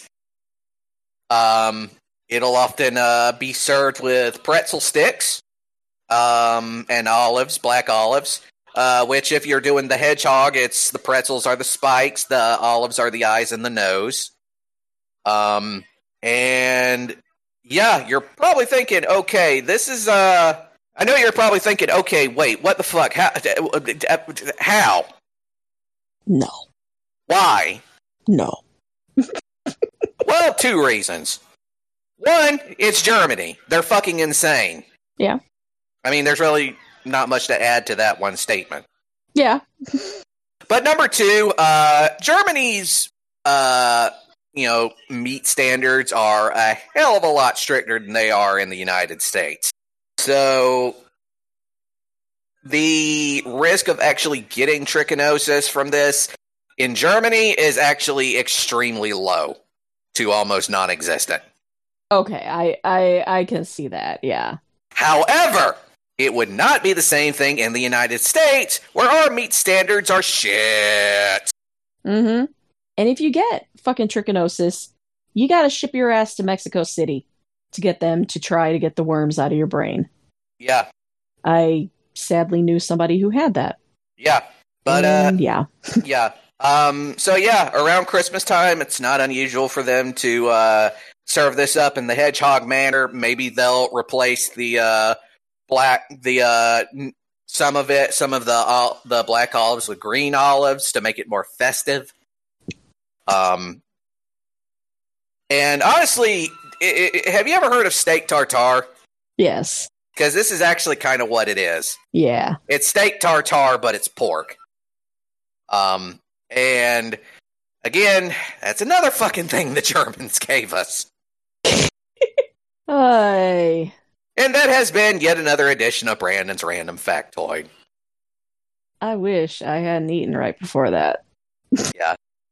S1: Um, it'll often uh, be served with pretzel sticks, um, and olives, black olives. Uh, which, if you're doing the hedgehog, it's the pretzels are the spikes, the olives are the eyes and the nose. Um, and. Yeah, you're probably thinking, okay, this is, uh, I know you're probably thinking, okay, wait, what the fuck? How? How?
S2: No.
S1: Why?
S2: No.
S1: Well, two reasons. One, it's Germany. They're fucking insane.
S2: Yeah.
S1: I mean, there's really not much to add to that one statement.
S2: Yeah.
S1: But number two, uh, Germany's, uh, you know, meat standards are a hell of a lot stricter than they are in the United States. So the risk of actually getting trichinosis from this in Germany is actually extremely low to almost non-existent.
S2: Okay, I, I, I can see that, yeah.
S1: However, it would not be the same thing in the United States, where our meat standards are shit.
S2: Mm-hmm. And if you get fucking trichinosis, you gotta ship your ass to Mexico City to get them to try to get the worms out of your brain.
S1: Yeah.
S2: I sadly knew somebody who had that.
S1: Yeah. But,
S2: and,
S1: uh...
S2: yeah.
S1: yeah. Um, so, yeah, around Christmas time, it's not unusual for them to, uh, serve this up in the hedgehog manner. Maybe they'll replace the, uh, black, the, uh... some of it, some of the, uh, the black olives with green olives to make it more festive. Um, and honestly, it, it, have you ever heard of steak tartare?
S2: Yes.
S1: because this is actually kind of what it is.
S2: Yeah.
S1: It's steak tartare, but it's pork. Um, and again, that's another fucking thing the Germans gave us.
S2: Ay.
S1: And that has been yet another edition of Brandon's Random Factoid.
S2: I wish I hadn't eaten right before that.
S1: Yeah.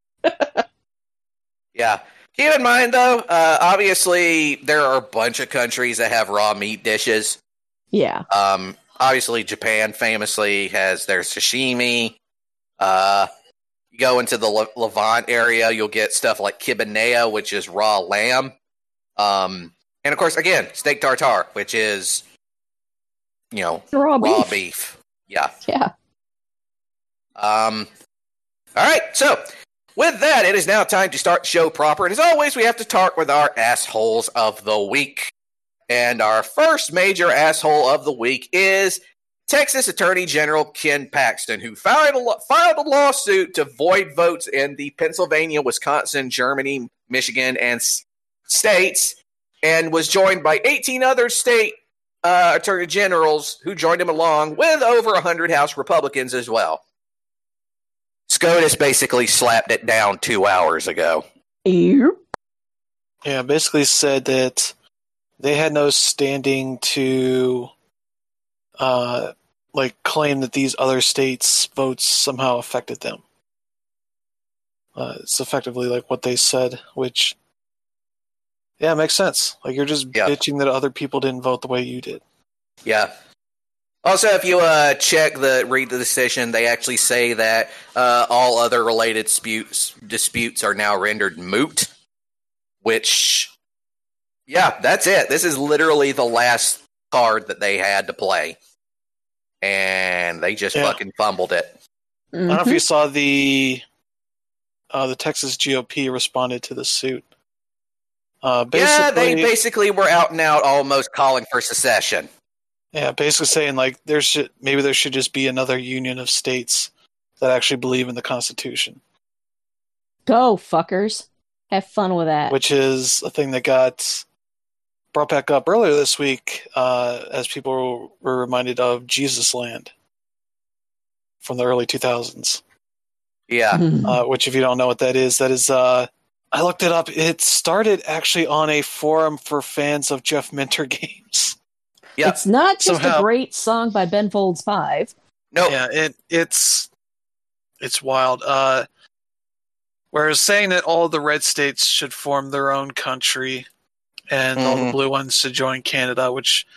S1: Yeah. Keep in mind, though, uh, obviously, there are a bunch of countries that have raw meat dishes.
S2: Yeah.
S1: Um, obviously, Japan famously has their sashimi. Uh, you go into the Le- Levant area, you'll get stuff like kibanea, which is raw lamb. Um, and, of course, again, steak tartare, which is, you know,
S2: Raw
S1: raw
S2: beef.
S1: beef. Yeah.
S2: Yeah.
S1: Um, all right, so with that, it is now time to start the show proper. And as always, we have to talk with our assholes of the week. And our first major asshole of the week is Texas Attorney General Ken Paxton, who filed a, filed a lawsuit to void votes in the Pennsylvania, Wisconsin, Germany, Michigan, and s- states, and was joined by eighteen other state uh, attorney generals who joined him along with over one hundred House Republicans as well. SCOTUS basically slapped it down two hours ago.
S2: Ew.
S3: Yeah, basically said that they had no standing to uh, like claim that these other states' votes somehow affected them. Uh, it's effectively like what they said, which, yeah, makes sense. Like, you're just
S1: Yeah.
S3: bitching that other people didn't vote the way you did.
S1: Yeah. Also, if you uh, check the read the decision, they actually say that uh, all other related disputes disputes are now rendered moot. Which, yeah, that's it. This is literally the last card that they had to play, and they just
S3: Yeah.
S1: fucking fumbled it.
S3: I don't know if
S2: Mhm.
S3: you saw the uh, the Texas G O P responded to the suit. Uh,
S1: Yeah, they
S3: basically,
S1: basically were out and out, almost calling for secession.
S3: yeah, basically saying like there should maybe there should just be another union of states that actually believe in the Constitution,
S2: Go, fuckers. Have fun with that.
S3: which is a thing that got brought back up earlier this week uh, as people were reminded of Jesus Land from the early two thousands.
S1: Yeah,
S2: Mhm.
S3: Uh, which, if you don't know what that is, that is, uh, I looked it up. It started actually on a forum for fans of Jeff Minter games.
S1: yeah.
S2: It's not just
S3: Somehow-
S2: a great song by Ben Folds Five.
S1: Nope.
S3: Yeah, it it's it's wild. Uh, whereas saying that all the red states should form their own country and all the
S1: Mhm.
S3: blue ones should join Canada, which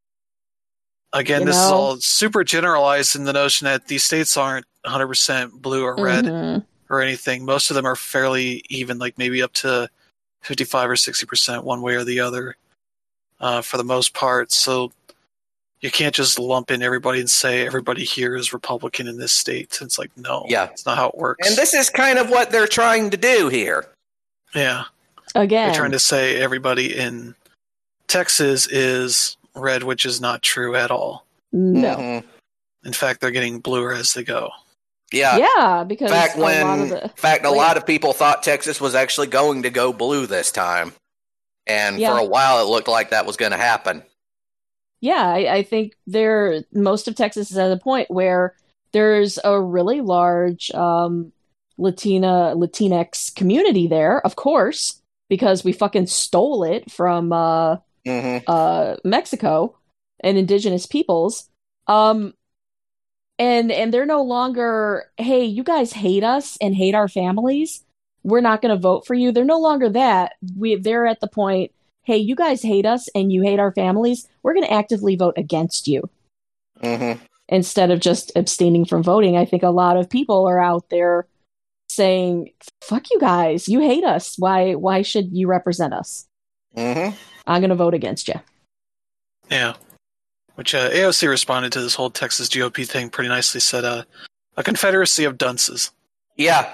S3: again,
S2: You
S3: this is
S2: know?
S3: all super generalized in the notion that these states aren't one hundred percent blue or red
S2: Mhm.
S3: or anything. Most of them are fairly even, like maybe up to fifty-five or sixty percent one way or the other uh, for the most part. So you can't just lump in everybody and say everybody here is Republican in this state. It's like, no,
S1: Yeah.
S3: it's not how it works.
S1: And this is kind of what they're trying to do here.
S3: yeah,
S2: Again.
S3: they're trying to say everybody in Texas is red, which is not true at all.
S2: No.
S1: Mhm.
S3: In fact, they're getting bluer as they go.
S1: Yeah.
S2: Yeah,
S1: In
S2: because
S1: fact,
S2: a lot
S1: when
S2: of the
S1: in fact a
S2: Wait.
S1: lot of people thought Texas was actually going to go blue this time, and
S2: Yeah.
S1: for a while it looked like that was going to happen.
S2: Yeah, I, I think there most of Texas is at a point where there's a really large um, Latina Latinx community there, of course, because we fucking stole it from uh,
S1: hmm
S2: uh, Mexico and indigenous peoples. Um, and and they're no longer, hey, you guys hate us and hate our families. We're not going to vote for you. They're no longer that. We they're at the point, hey, you guys hate us and you hate our families. We're going to actively vote against you
S1: hmm
S2: instead of just abstaining from voting. I think a lot of people are out there saying, fuck you guys. You hate us. Why why should you represent us?
S1: hmm
S2: I'm going to vote against you.
S3: Yeah. Which uh, A O C responded to this whole Texas G O P thing pretty nicely, said uh, a confederacy of dunces.
S1: Yeah.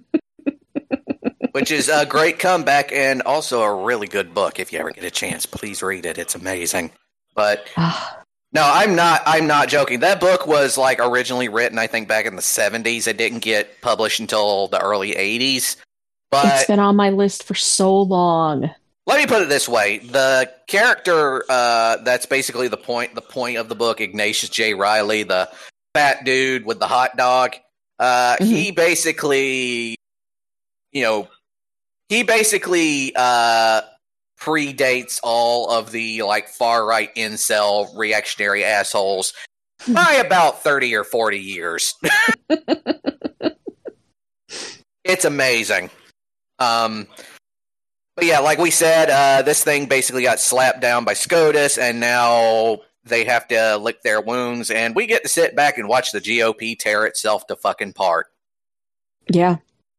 S1: Which is a great comeback and also a really good book. If you ever get a chance, please read it. It's amazing. But no, I'm not. I'm not joking. That book was like originally written, I think, back in the seventies. It didn't get published until the early eighties.
S2: It's
S1: But
S2: been on my list for so long.
S1: let me put it this way: the character uh, that's basically the point, the point of the book, Ignatius J. Riley, the fat dude with the hot dog. Uh, mm-hmm. He basically, you know, he basically uh, predates all of the like far right incel reactionary assholes by about thirty or forty years. It's amazing. Um, but yeah, like we said, uh, this thing basically got slapped down by SCOTUS, and now they have to lick their wounds, and we get to sit back and watch the G O P tear itself to fucking part.
S2: Yeah.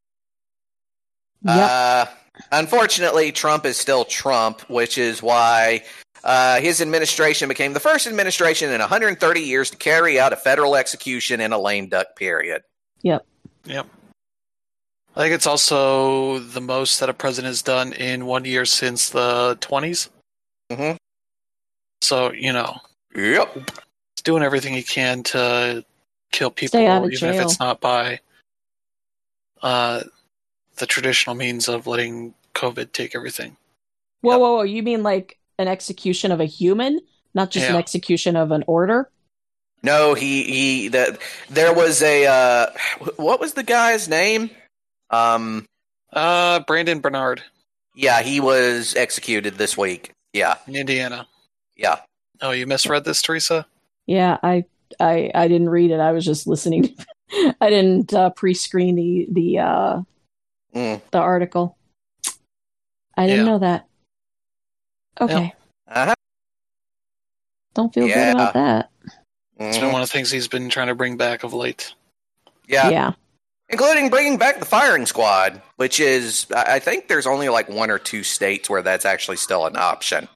S2: Yep.
S1: Uh, unfortunately, Trump is still Trump, which is why uh, his administration became the first administration in one hundred thirty years to carry out a federal execution in a lame duck period.
S2: Yep.
S3: Yep. I think it's also the most that a president has done in one year since the twenties.
S1: Mm-hmm.
S3: So, you know.
S1: Yep.
S3: He's doing everything he can to kill people,
S2: Stay out of
S3: even
S2: jail.
S3: if it's not by uh, the traditional means of letting COVID take everything.
S2: Whoa,
S3: Yep.
S2: whoa, whoa. You mean like an execution of a human, not just
S3: Yeah.
S2: an execution of an order?
S1: No, he he. The, there was a uh, what was the guy's name? Um,
S3: Uh, Brandon Bernard
S1: yeah, he was executed this week. Yeah,
S3: in Indiana.
S1: yeah.
S3: Oh, you misread this, Teresa?
S2: Yeah, I, I, I didn't read it. I was just listening. I didn't uh, pre-screen the the uh,
S1: Mm.
S2: the article. I didn't
S3: Yeah.
S2: know that. Okay,
S3: Yep.
S1: Uh-huh.
S2: don't feel
S1: Yeah.
S2: good about that.
S3: It's
S1: Mhm.
S3: been one of the things he's been trying to bring back of late.
S1: Yeah.
S2: Yeah,
S1: Including bringing back the firing squad, which is, I I think there's only like one or two states where that's actually still an option.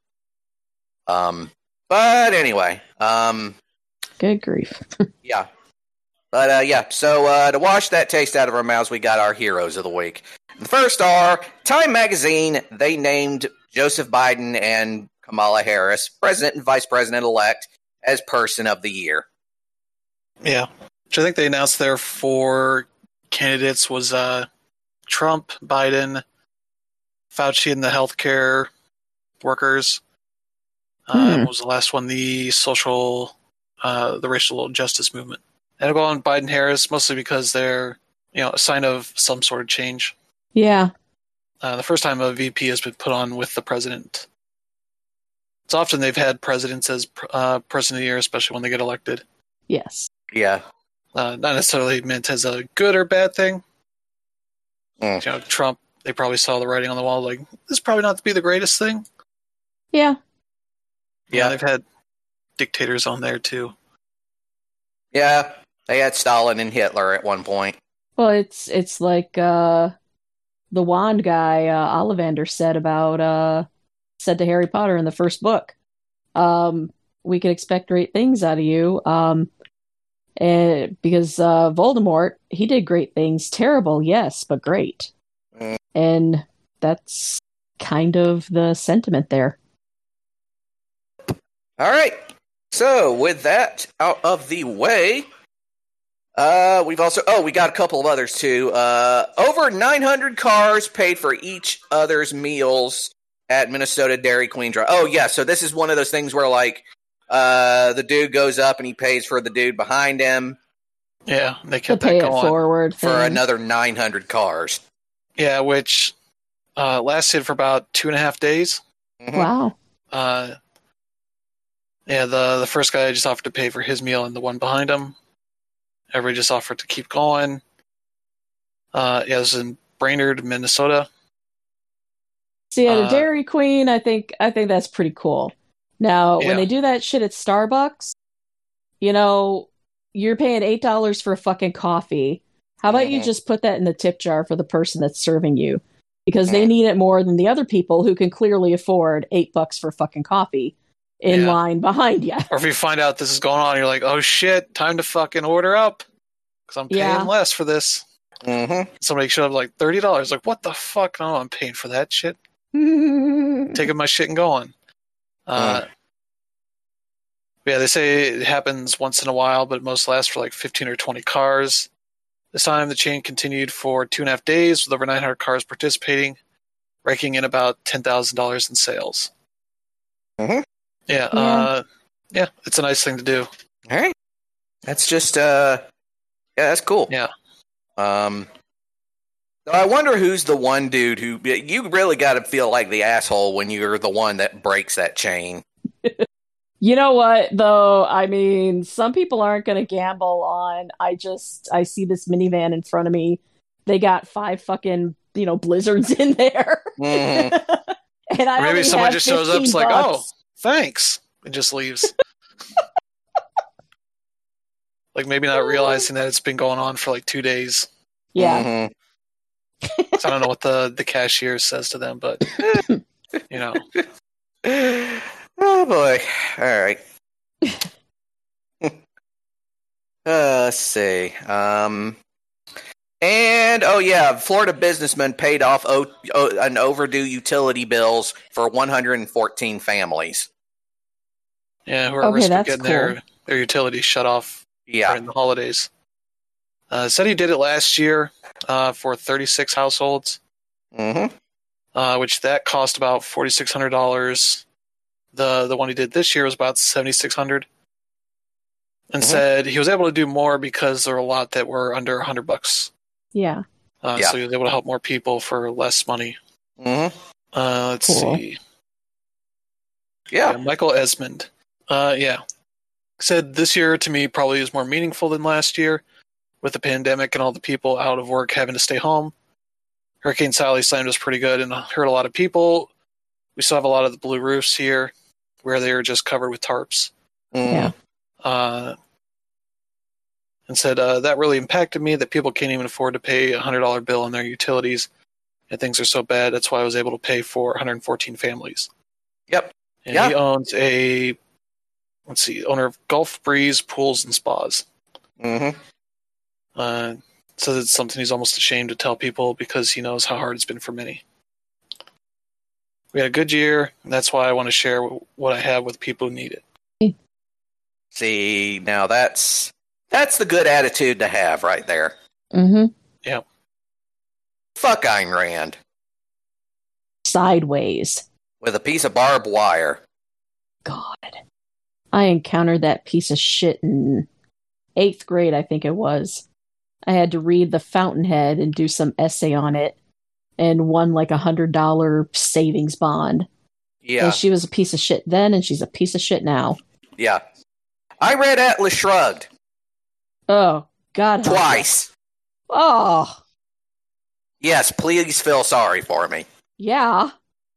S1: Um, but anyway, um,
S2: good grief.
S1: yeah. But uh, yeah, so uh, to wash that taste out of our mouths, we got our heroes of the week. The first are Time Magazine. They named Joseph Biden and Kamala Harris, President and Vice President-elect, as Person of the Year.
S3: Yeah. Which I think they announced their four candidates was uh, Trump, Biden, Fauci, and the healthcare workers. Uh,
S2: Hmm.
S3: What was the last one? The social, uh, the racial justice movement. And I'll go on Biden Harris mostly because they're, you know, a sign of some sort of change.
S2: Yeah,
S3: Uh, the first time a V P has been put on with the president. It's often they've had presidents as uh, president of the year, especially when they get elected.
S2: yes.
S1: Yeah.
S3: Uh, not necessarily meant as a good or bad thing.
S1: Mm.
S3: You know, Trump, they probably saw the writing on the wall, like, this is probably not to be the greatest thing.
S2: Yeah,
S3: Yeah,
S1: Yeah.
S3: they've had dictators on there too.
S1: Yeah. They had Stalin and Hitler at one point.
S2: well, it's it's like uh, the wand guy uh, Ollivander said about uh, said to Harry Potter in the first book. Um, we can expect great things out of you. Um, and because uh, Voldemort, he did great things. Terrible, yes, but great.
S1: Mm.
S2: And that's kind of the sentiment there.
S1: All right. So with that out of the way, uh, we've also oh we got a couple of others too. Uh, over nine hundred cars paid for each other's meals at Minnesota Dairy Queen Drive. Oh yeah, so this is one of those things where like uh, the dude goes up and he pays for the dude behind him
S3: Yeah, they
S2: The
S3: kept
S2: pay
S3: that
S2: it
S3: going.
S2: forward
S1: for
S2: thing.
S1: another nine hundred cars.
S3: Yeah, which uh, lasted for about two and a half days.
S1: Mhm.
S2: Wow.
S3: Uh, yeah, the the first guy just offered to pay for his meal, and the one behind him, everybody just offered to keep going. Uh, yeah, this is in Brainerd, Minnesota.
S2: See, at a
S3: Uh,
S2: Dairy Queen, I think I think that's pretty cool. Now,
S3: Yeah.
S2: when they do that shit at Starbucks, you know, you're paying eight dollars for a fucking coffee. How about you
S1: Mhm.
S2: just put that in the tip jar for the person that's serving you? Because they
S1: Mhm.
S2: need it more than the other people who can clearly afford eight bucks for fucking coffee in
S3: Yeah.
S2: line behind you.
S3: Or if you find out this is going on, you're like, oh shit, time to fucking order up. Because I'm paying
S2: Yeah.
S3: less for this.
S1: Mm-hmm.
S3: Somebody showed up like thirty dollars. Like, what the fuck? No, I'm paying for that shit. Taking my shit and going. Uh, Yeah, they say it happens once in a while, but most lasts for like fifteen or twenty cars. This time, the chain continued for two and a half days with over nine hundred cars participating. raking in about ten thousand dollars in sales.
S1: Mm-hmm.
S3: Yeah,
S2: Yeah.
S3: uh, yeah, it's a nice thing to do.
S1: All right. That's just, uh, yeah, that's cool.
S3: Yeah.
S1: Um, so I wonder who's the one dude who, you really got to feel like the asshole when you're the one that breaks that chain.
S2: You know what, though? I mean, some people aren't going to gamble on, I just, I see this minivan in front of me. They got five fucking, you know, blizzards in there.
S1: Mm-hmm.
S2: And I
S3: Or maybe
S2: only
S3: someone
S2: have
S3: just shows up and is
S2: fifteen
S3: like, oh,
S2: bucks.
S3: thanks, and just leaves. Like maybe not realizing that it's been going on for like two days.
S2: Yeah.
S1: Mm-hmm.
S3: So I don't know what the, the cashier says to them, but, you know.
S1: Oh, boy. All right. uh, let's see. Um, and, oh, yeah, Florida businessman paid off o- o- an overdue utility bills for one hundred fourteen families.
S3: Yeah, whoever's
S2: Okay,
S3: been
S2: that's
S3: getting
S2: cool.
S3: their, their utilities shut off
S1: Yeah.
S3: during the holidays. Uh, said he did it last year uh, for thirty-six households,
S1: Mm-hmm.
S3: uh, which that cost about forty-six hundred dollars. The the one he did this year was about seventy-six hundred dollars. And
S1: Mhm.
S3: said he was able to do more because there were a lot that were under one hundred bucks.
S2: Yeah.
S3: Uh,
S1: Yeah.
S3: So he was able to help more people for less money.
S1: Mm-hmm.
S3: Uh, let's
S2: Cool.
S3: see.
S1: Yeah.
S3: Yeah, Michael Esmond. Uh, yeah. Said this year to me probably is more meaningful than last year with the pandemic and all the people out of work having to stay home. Hurricane Sally slammed us pretty good and hurt a lot of people. We still have a lot of the blue roofs here where they are just covered with tarps.
S1: Mm-hmm.
S2: Yeah.
S3: Uh, and said uh, that really impacted me that people can't even afford to pay a one hundred dollars bill on their utilities. And things are so bad. That's why I was able to pay for one hundred fourteen families.
S1: Yep.
S3: And
S1: Yeah.
S3: he owns a, let's see, owner of Gulf Breeze Pools and Spas.
S1: Mm-hmm.
S3: Uh, so it's something he's almost ashamed to tell people because he knows how hard it's been for many. We had a good year, and that's why I want to share what I have with people who need it.
S1: See, now that's that's the good attitude to have right there.
S2: Mm-hmm.
S1: Fuck Ayn Rand
S2: Sideways.
S1: with a piece of barbed wire.
S2: God. I encountered that piece of shit in eighth grade, I think it was. I had to read The Fountainhead and do some essay on it and won like a hundred dollar savings bond.
S1: Yeah,
S2: And she was a piece of shit then and she's a piece of shit now.
S1: yeah. I read Atlas Shrugged
S2: Oh, God. help
S1: twice.
S2: us. Oh,
S1: Yes, please feel sorry for me.
S2: yeah.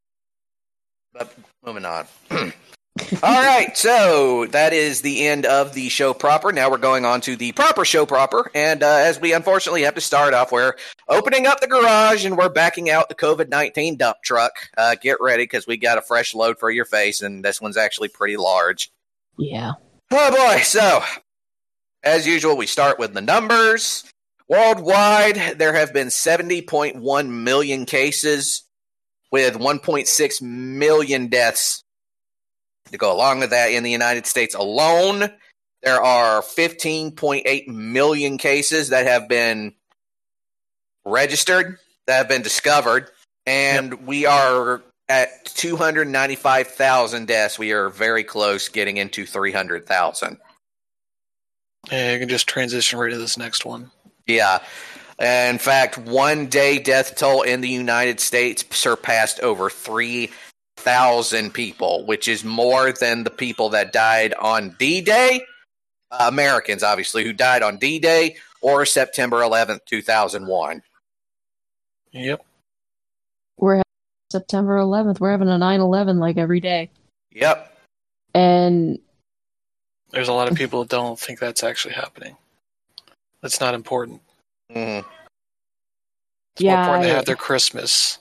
S1: But moving on. All right, so that is the end of the show proper. Now we're going on to the proper show proper. And uh, as we unfortunately have to start off, we're opening up the garage and we're backing out the COVID nineteen dump truck. Uh, get ready because we got a fresh load for your face, and this one's actually pretty large.
S2: Yeah.
S1: Oh boy, so as usual, we start with the numbers. Worldwide, there have been seventy point one million cases with one point six million deaths. To go along with that, in the United States alone, there are fifteen point eight million cases that have been registered, that have been discovered, and yep. we are at two hundred ninety-five thousand deaths. We are very close getting into three hundred thousand.
S3: Yeah, you can just transition right to this next one.
S1: Yeah. In fact, one day death toll in the United States surpassed over three thousand people, which is more than the people that died on D-Day, uh, Americans, obviously, who died on D-Day or September eleventh, two thousand one.
S3: Yep.
S2: We're having September eleventh. We're having a nine eleven like every day.
S1: Yep.
S2: And
S3: there's a lot of people that don't think that's actually happening. That's not important.
S1: Mm.
S3: It's
S2: yeah,
S3: more important
S2: I,
S3: to have their Christmas.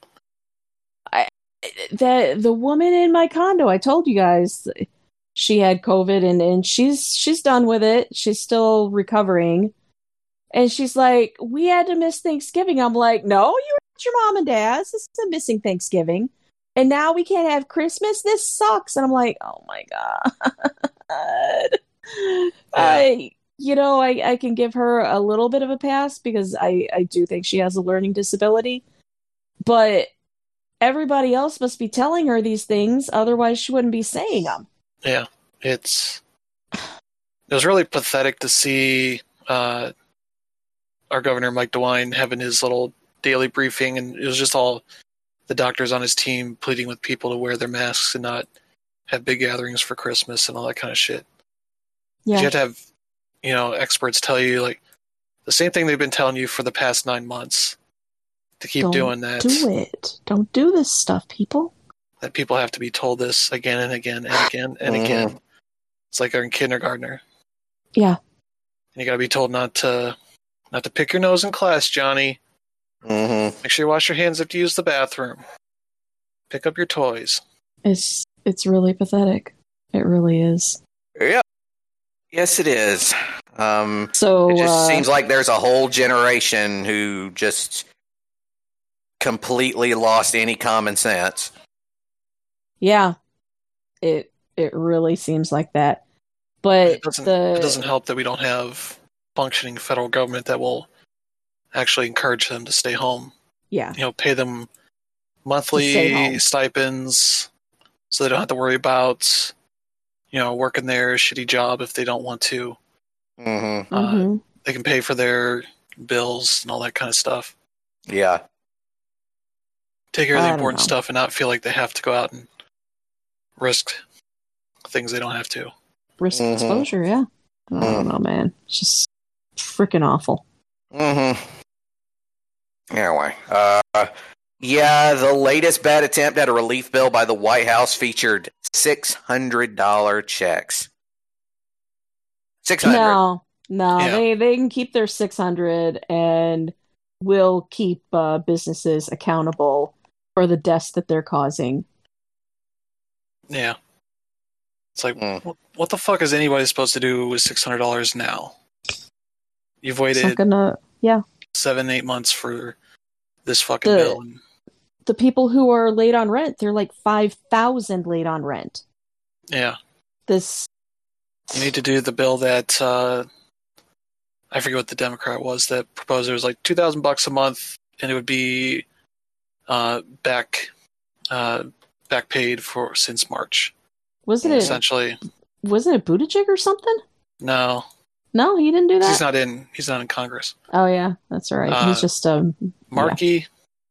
S2: I, the the woman in my condo, I told you guys, she had COVID and, and she's she's done with it. She's still recovering. And she's like, we had to miss Thanksgiving. I'm like, no, you were at your mom and dad's. This isn't missing Thanksgiving. And now we can't have Christmas? This sucks. And I'm like, oh my God. Yeah. I, you know, I, I can give her a little bit of a pass because I, I do think she has a learning disability. But everybody else must be telling her these things, otherwise she wouldn't be saying them.
S3: Yeah, it's it was really pathetic to see uh, our governor Mike DeWine having his little daily briefing, and it was just all the doctors on his team pleading with people to wear their masks and not have big gatherings for Christmas and all that kind of shit.
S2: Yeah.
S3: You have to have, you know, experts tell you like the same thing they've been telling you for the past nine months to keep
S2: Don't
S3: doing that.
S2: Do it. Don't do this stuff, people.
S3: That people have to be told this again and again and again and
S1: Mhm.
S3: again. It's like they're in kindergartner.
S2: Yeah.
S3: And you got to be told not to not to pick your nose in class, Johnny.
S1: Mm-hmm.
S3: Make sure you wash your hands after you use the bathroom. Pick up your toys.
S2: It's it's really pathetic. It really is.
S1: Yeah. Yes, it is. Um,
S2: So
S1: it just
S2: uh,
S1: seems like there's a whole generation who just completely lost any common sense.
S2: yeah, it it really seems like that. But
S3: It doesn't,
S2: the
S3: it doesn't help that we don't have functioning federal government that will actually encourage them to stay home.
S2: yeah,
S3: You know, pay them
S2: To stay
S3: monthly
S2: home.
S3: stipends so they don't have to worry about, you know, working their shitty job if they don't want to.
S1: Mm-hmm.
S3: Uh,
S2: Mhm.
S3: They can pay for their bills and all that kind of stuff.
S1: Yeah.
S3: Take care of
S2: I
S3: the
S2: don't
S3: important
S2: know.
S3: stuff and not feel like they have to go out and risk things they don't have to.
S2: risk
S1: Mhm.
S2: exposure. Yeah, I don't know, man. It's just freaking awful.
S1: Mm-hmm. Anyway, uh, yeah, the latest bad attempt at a relief bill by the White House featured six hundred dollar checks. Six hundred.
S2: No, no,
S3: Yeah.
S2: they they can keep their six hundred and will keep uh, businesses accountable for the deaths that they're causing.
S3: Yeah. It's like,
S1: Mm.
S3: what, what the fuck is anybody supposed to do with six hundred dollars now? You've
S2: It's not
S3: waited
S2: gonna. Yeah,
S3: seven, eight months for this fucking
S2: The-
S3: bill. And,
S2: the people who are late on rent, they're like five thousand late on rent.
S3: yeah.
S2: This.
S3: You need to do the bill that, uh, I forget what the Democrat was that proposed. It was like two thousand bucks a month, and it would be uh, back uh, back paid for since March.
S2: Wasn't it?
S3: Essentially,
S2: Wasn't it Buttigieg or something?
S3: no,
S2: No, he didn't do that.
S3: he's not in. He's not in Congress.
S2: Oh yeah, that's all right.
S3: Uh,
S2: He's just um.
S3: Markey,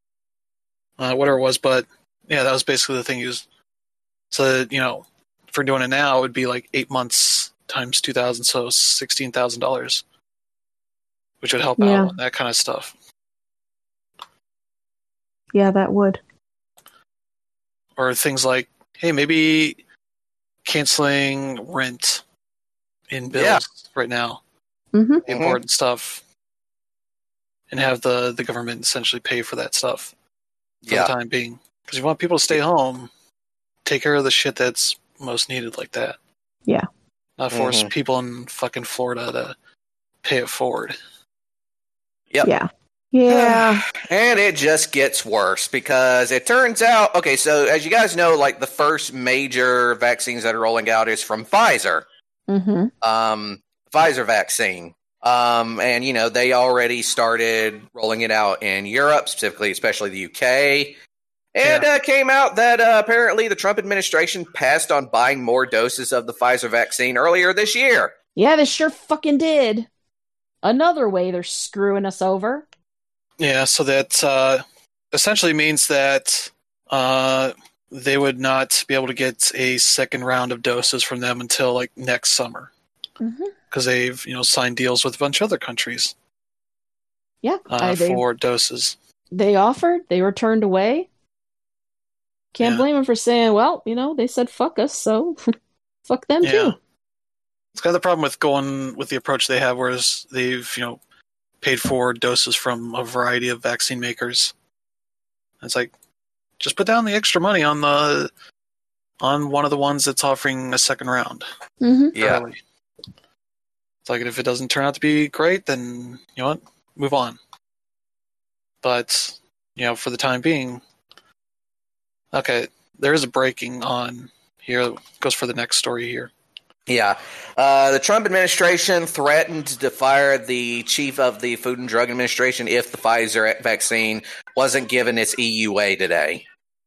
S3: uh, whatever it was, but yeah, that was basically the thing. He was so you know, for doing it now, it would be like eight months times two thousand, so sixteen thousand dollars, which would help
S2: Yeah.
S3: out on that kind of stuff.
S2: Yeah, that would.
S3: Or things like, hey, maybe canceling rent in bills
S1: Yeah.
S3: right now,
S2: Mm-hmm.
S3: the
S1: Mhm.
S3: important stuff, and have the, the government essentially pay for that stuff for
S1: Yeah.
S3: the time being. Because you want people to stay home, take care of the shit that's most needed like that.
S2: Yeah.
S3: Not force
S1: Mhm.
S3: people in fucking Florida to pay it forward.
S1: Yep.
S2: Yeah. Yeah.
S1: And it just gets worse because it turns out, okay, so as you guys know, like the first major vaccines that are rolling out is from Pfizer,
S2: Mm-hmm.
S1: um, Pfizer vaccine. Um, and, you know, they already started rolling it out in Europe, specifically, especially the U K. And uh, came out that uh, apparently the Trump administration passed on buying more doses of the Pfizer vaccine earlier this year.
S2: Yeah, they sure fucking did. Another way they're screwing us over.
S3: Yeah, so that uh, essentially means that uh, they would not be able to get a second round of doses from them until like next summer,
S2: Mm-hmm.
S3: because they've you know signed deals with a bunch of other countries
S2: Yeah,
S3: uh,
S2: I, they,
S3: for doses.
S2: they offered, they were turned away. Can't
S3: Yeah.
S2: blame them for saying, well, you know, they said fuck us, so fuck them
S3: Yeah.
S2: too.
S3: It's kind of the problem with going with the approach they have, whereas they've you know paid for doses from a variety of vaccine makers. It's like just put down the extra money on the on one of the ones that's offering a second round.
S2: Mm-hmm.
S1: Yeah.
S3: Early. It's like if it doesn't turn out to be great, then you know what, move on. But you know, for the time being, okay, there is a breaking on here. Goes for the next story here.
S1: Yeah. Uh, the Trump administration threatened to fire the chief of the Food and Drug Administration if the Pfizer vaccine wasn't given its E U A today.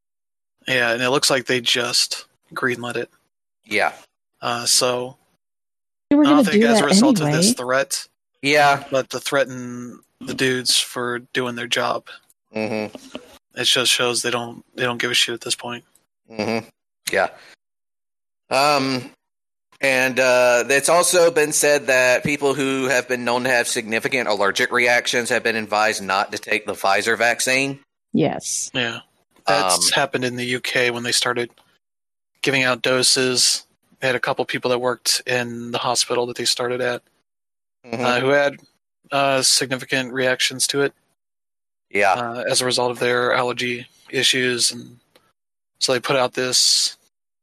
S3: Yeah, and it looks like they just greenlit it.
S1: Yeah.
S3: Uh, so
S2: They were
S3: I
S2: going
S3: don't
S2: to
S3: think
S2: do
S3: as a
S2: that
S3: result
S2: anyway.
S3: of this threat,
S1: Yeah.
S3: but to threaten the dudes for doing their job.
S1: Mm-hmm.
S3: It just shows they don't they don't give a shit at this point.
S1: Mm-hmm. Yeah. Um, and uh, it's also been said that people who have been known to have significant allergic reactions have been advised not to take the Pfizer vaccine.
S2: Yes.
S3: Yeah, that's
S1: Um,
S3: happened in the U K when they started giving out doses. They had a couple people that worked in the hospital that they started at
S1: mhm.
S3: uh, who had uh, significant reactions to it.
S1: Yeah.
S3: Uh, as a result of their allergy issues, and so they put out this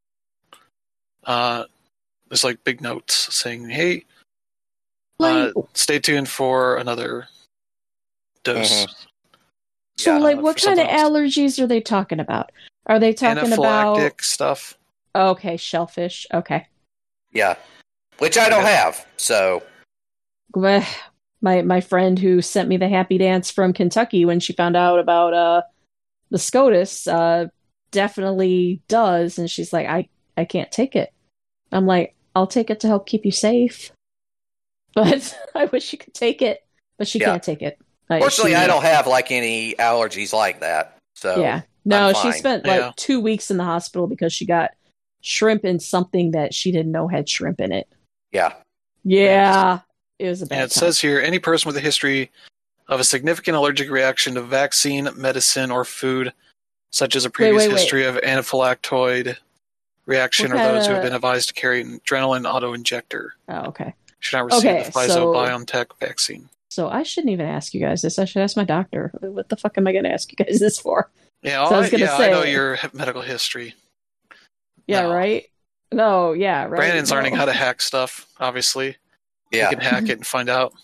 S3: uh, this like big note saying, "Hey,
S2: Like,
S3: uh, stay tuned for another dose."
S1: Mhm.
S2: so,
S1: Yeah,
S2: like,
S3: uh,
S2: what
S3: for
S2: kind of
S3: something else.
S2: allergies are they talking about? Are they talking about?
S3: Anaphylactic stuff.
S2: Okay, shellfish. Okay.
S1: Yeah. Which I don't have. So,
S2: Well, My my friend who sent me the happy dance from Kentucky when she found out about uh the SCOTUS uh definitely does, and she's like, I I can't take it. I'm like, I'll take it to help keep you safe, but I wish you could take it, but she
S1: Yeah.
S2: can't take it. Uh,
S1: fortunately,
S2: she-
S1: I don't have like any allergies like that. So,
S2: Yeah, no,
S1: I'm
S2: she
S1: fine.
S2: spent like
S3: Yeah.
S2: two weeks in the hospital because she got shrimp in something that she didn't know had shrimp in it.
S1: Yeah.
S2: Yeah, it was a bad
S3: And it
S2: time.
S3: says here, any person with a history of a significant allergic reaction to vaccine, medicine, or food, such as a previous
S2: wait, wait.
S3: history of anaphylactoid reaction,
S2: What
S3: or those who have
S2: kinda-
S3: been advised to carry an adrenaline auto-injector
S2: Oh, okay.
S3: should not receive
S2: Okay,
S3: the Pfizer
S2: so-
S3: BioNTech vaccine.
S2: So I shouldn't even ask you guys this. I should ask my doctor. What the fuck am I going to ask you guys this for?
S3: Yeah,
S2: So I
S3: I,
S2: was gonna
S3: yeah,
S2: say-
S3: I know your he- medical history.
S2: Yeah,
S3: No.
S2: right? No, yeah, right.
S3: Brandon's
S2: no.
S3: learning how to hack stuff, obviously.
S1: Yeah.
S3: He can hack it and find out.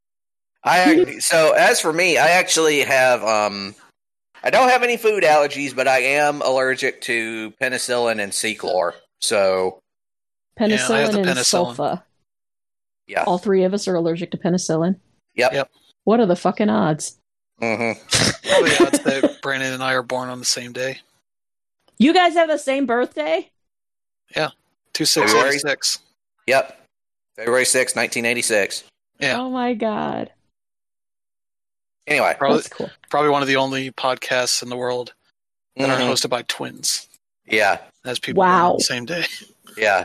S1: I ac- so as for me, I actually have um I don't have any food allergies, but I am allergic to penicillin and Seclor. So,
S2: Penicillin
S3: Yeah, I have the
S2: and
S3: penicillin.
S2: sulfa.
S1: yeah.
S2: All three of us are allergic to penicillin.
S1: Yep.
S3: Yep.
S2: What are the fucking odds?
S1: Mhm.
S3: Probably odds that Brandon and I are born on the same day.
S2: You guys have the same birthday?
S3: two six
S1: February?
S3: eight six.
S1: Yep. February sixth, nineteen eighty-six.
S3: Yeah.
S2: Oh my god.
S1: Anyway.
S3: Probably,
S2: That's cool.
S3: probably one of the only podcasts in the world that
S1: Mhm.
S3: are hosted by twins.
S1: Yeah.
S3: As people born
S2: Wow.
S3: on the same day.
S1: Yeah.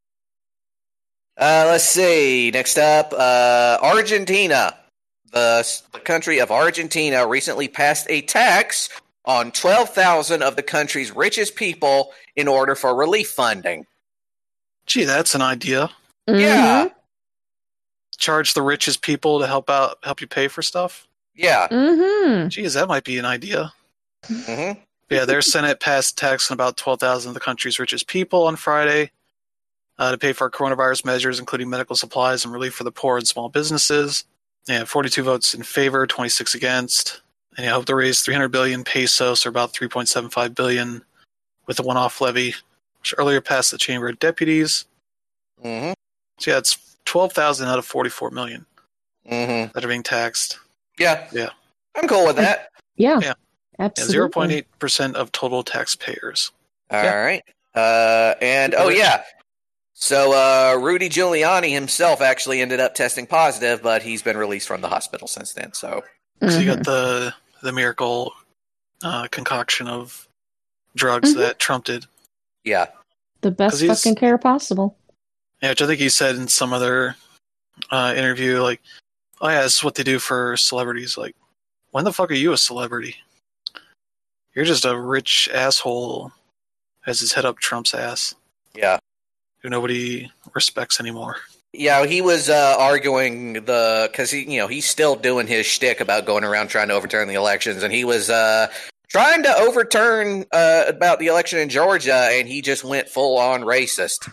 S1: Uh, let's see. Next up, uh, Argentina. The, the country of Argentina recently passed a tax on twelve thousand of the country's richest people in order for relief funding.
S3: Gee, that's an idea.
S1: Yeah.
S3: Charge the richest people to help out, help you pay for stuff.
S1: Yeah.
S2: Mm-hmm.
S3: Geez, that might be an idea.
S1: hmm
S3: Yeah, their Senate passed a tax on about twelve thousand of the country's richest people on Friday uh, to pay for coronavirus measures, including medical supplies and relief for the poor and small businesses. Yeah, forty-two votes in favor, twenty-six against. And I hope to raise three hundred billion pesos, or about three point seven five billion, with a one-off levy, which earlier passed the Chamber of Deputies.
S1: hmm
S3: So yeah, it's twelve thousand out of forty-four million
S1: hmm
S3: that are being taxed.
S1: Yeah.
S3: Yeah.
S1: I'm cool with that.
S2: Yeah.
S3: Yeah.
S2: Absolutely.
S3: Yeah, zero point eight percent of total taxpayers.
S1: All
S3: Yeah.
S1: right. Uh, and oh
S3: Rich.
S1: yeah. So uh, Rudy Giuliani himself actually ended up testing positive, but he's been released from the hospital since then. So
S3: So you
S2: Mhm.
S3: got the the miracle uh, concoction of drugs
S2: Mhm.
S3: that Trump did.
S1: yeah.
S2: The
S3: 'Cause
S2: best
S3: he's-
S2: fucking care possible.
S3: Yeah, which I think he said in some other uh, interview, like, "Oh yeah, this is what they do for celebrities." Like, when the fuck are you a celebrity? You're just a rich asshole has his head up Trump's ass,
S1: Yeah.
S3: who nobody respects anymore.
S1: Yeah, he was uh, arguing the because he, you know, he's still doing his shtick about going around trying to overturn the elections, and he was uh, trying to overturn uh, about the election in Georgia, and he just went full on racist.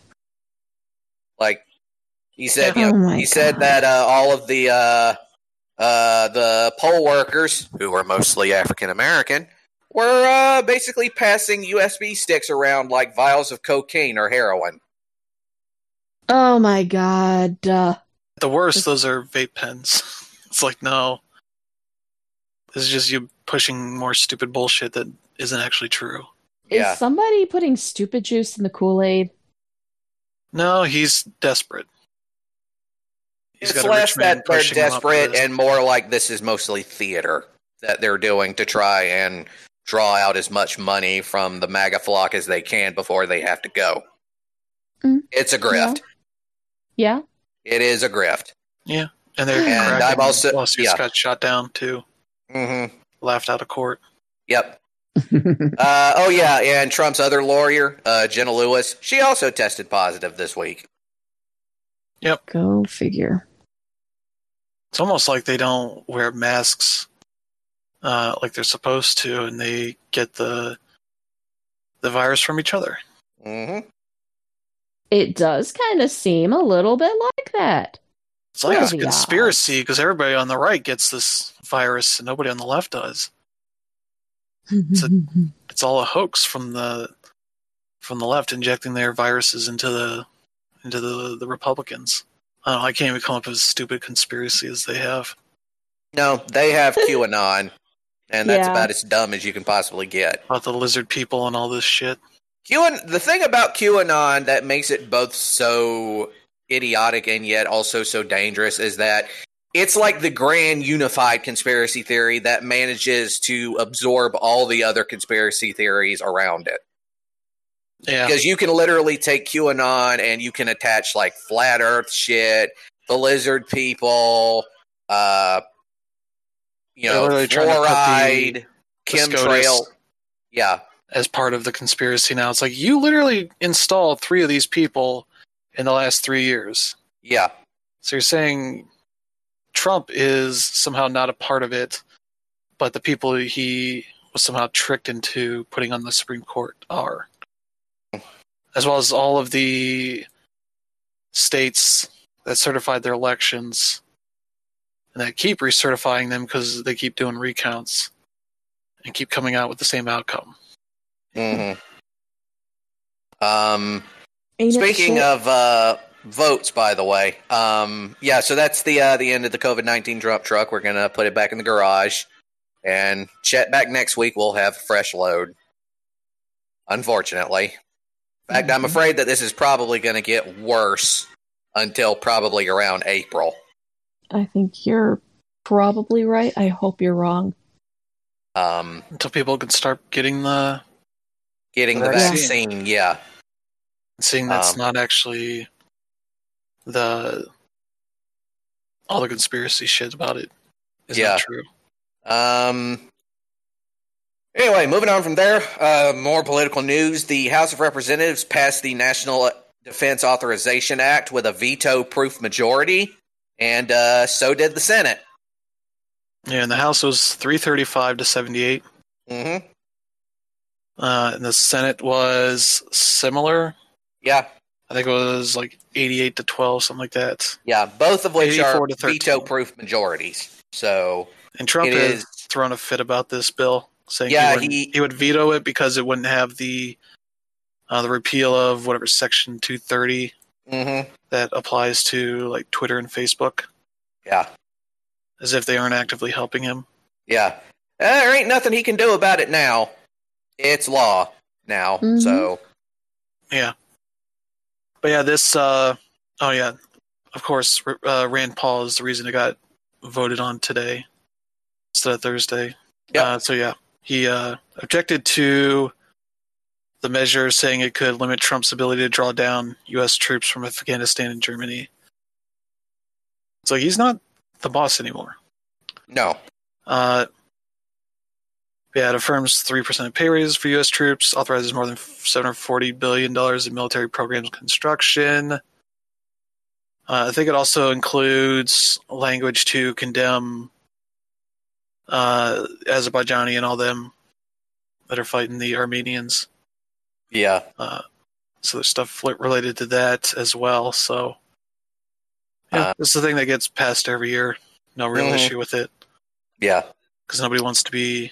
S1: Like he said, you
S2: Oh
S1: know,
S2: my
S1: he said
S2: God.
S1: that uh, all of the uh, uh, the poll workers, who were mostly African American, were uh, basically passing U S B sticks around like vials of cocaine or heroin.
S2: Oh my god. Uh,
S3: At the worst, those are vape pens. It's like, no, this is just you pushing more stupid bullshit that isn't actually true.
S1: Yeah.
S2: Is somebody putting stupid juice in the Kool-Aid?
S3: No, he's desperate. He's
S1: It's
S3: got a rich
S1: less
S3: man
S1: that they're
S3: pushing him up for
S1: desperate
S3: this.
S1: and more like this is mostly theater that they're doing to try and draw out as much money from the MAGA flock as they can before they have to go.
S2: Mm.
S1: It's a grift.
S2: Yeah.
S1: It is a grift.
S3: Yeah, and they're
S1: And
S3: cracking
S1: I've also-
S3: lawsuits
S1: yeah.
S3: got shot down too.
S1: Mm-hmm.
S3: Laughed out of court.
S1: Yep. uh, oh, yeah, and Trump's other lawyer, uh, Jenna Lewis, she also tested positive this week.
S2: Go figure.
S3: It's almost like they don't wear masks uh, like they're supposed to, and they get the the virus from each other.
S1: Mm-hmm.
S2: It does kind of seem a little bit like that.
S3: It's like
S2: What
S3: a
S2: are the
S3: conspiracy because everybody on the right gets this virus and nobody on the left does.
S2: It's
S3: a- It's all a hoax from the from the left injecting their viruses into the into the, the Republicans. I don't know, I can't even come up with as stupid conspiracy as they have.
S1: No, they have QAnon, and that's
S2: Yeah.
S1: about as dumb as you can possibly get.
S3: About the lizard people and all this shit.
S1: QAnon, the thing about QAnon that makes it both so idiotic and yet also so dangerous is that it's like the grand unified conspiracy theory that manages to absorb all the other conspiracy theories around it.
S3: Yeah.
S1: Because you can literally take QAnon and you can attach like flat Earth shit, the lizard people, uh, you
S3: They're
S1: know,
S3: literally trying to put the-
S1: fluoride,
S3: the
S1: chemtrail.
S3: SCOTUS
S1: Yeah.
S3: as part of the conspiracy now. It's like, you literally installed three of these people in the last three years.
S1: Yeah.
S3: So you're saying Trump is somehow not a part of it, but the people he was somehow tricked into putting on the Supreme Court are. As well as all of the states that certified their elections and that keep recertifying them because they keep doing recounts and keep coming out with the same outcome.
S1: Mm-hmm. Um,
S2: Ain't it
S1: speaking
S2: shit?
S1: of uh, votes, by the way, um, yeah, so that's the uh, the end of the COVID nineteen Trump truck. We're gonna put it back in the garage, and Chet back next week. We'll have a fresh load. Unfortunately, in fact, I'm
S2: Mhm.
S1: afraid that this is probably going to get worse until probably around April.
S2: I think you're probably right. I hope you're wrong.
S1: Um,
S3: Until people can start getting the
S1: getting the
S3: The
S1: vaccine,
S3: vaccine.
S1: yeah,
S3: seeing that's
S1: Um,
S3: not actually the all the conspiracy shit about it is
S1: Yeah.
S3: not true.
S1: Um. Anyway, moving on from there, uh, more political news. The House of Representatives passed the National Defense Authorization Act with a veto-proof majority, and uh, so did the Senate.
S3: Yeah, and the House was three thirty-five to seventy-eight,
S1: Mm-hmm.
S3: uh, and the Senate was similar.
S1: Yeah,
S3: I think it was like eighty-eight to twelve, something like that.
S1: yeah, both of which are
S3: eighty-four to thirteen.
S1: veto-proof majorities. So
S3: And Trump
S1: It
S3: has
S1: is-
S3: thrown a fit about this bill, saying
S1: Yeah,
S3: he, wouldn't,
S1: he-
S3: he would veto it because it wouldn't have the uh, the repeal of whatever Section two thirty
S1: mm-hmm.
S3: that applies to like Twitter and Facebook,
S1: yeah,
S3: as if they aren't actively helping him.
S1: yeah. Uh, there ain't nothing he can do about it now. It's law now.
S2: Mhm.
S1: So
S3: Yeah. But yeah, this, uh, oh yeah, of course, uh, Rand Paul is the reason it got voted on today instead of Thursday.
S1: Yep.
S3: Uh, so yeah, he uh, objected to the measure, saying it could limit Trump's ability to draw down U S troops from Afghanistan and Germany. So he's not the boss anymore.
S1: no.
S3: Uh, yeah, it affirms three percent pay raises for U S troops, authorizes more than seven hundred forty billion dollars in military programs construction. Uh, I think it also includes language to condemn uh, Azerbaijani and all them that are fighting the Armenians.
S1: Yeah.
S3: Uh, so there's stuff fl- related to that as well. So yeah,
S1: Uh,
S3: this is the thing that gets passed every year. No real
S1: Mhm.
S3: issue with it
S1: Yeah.
S3: because nobody wants to be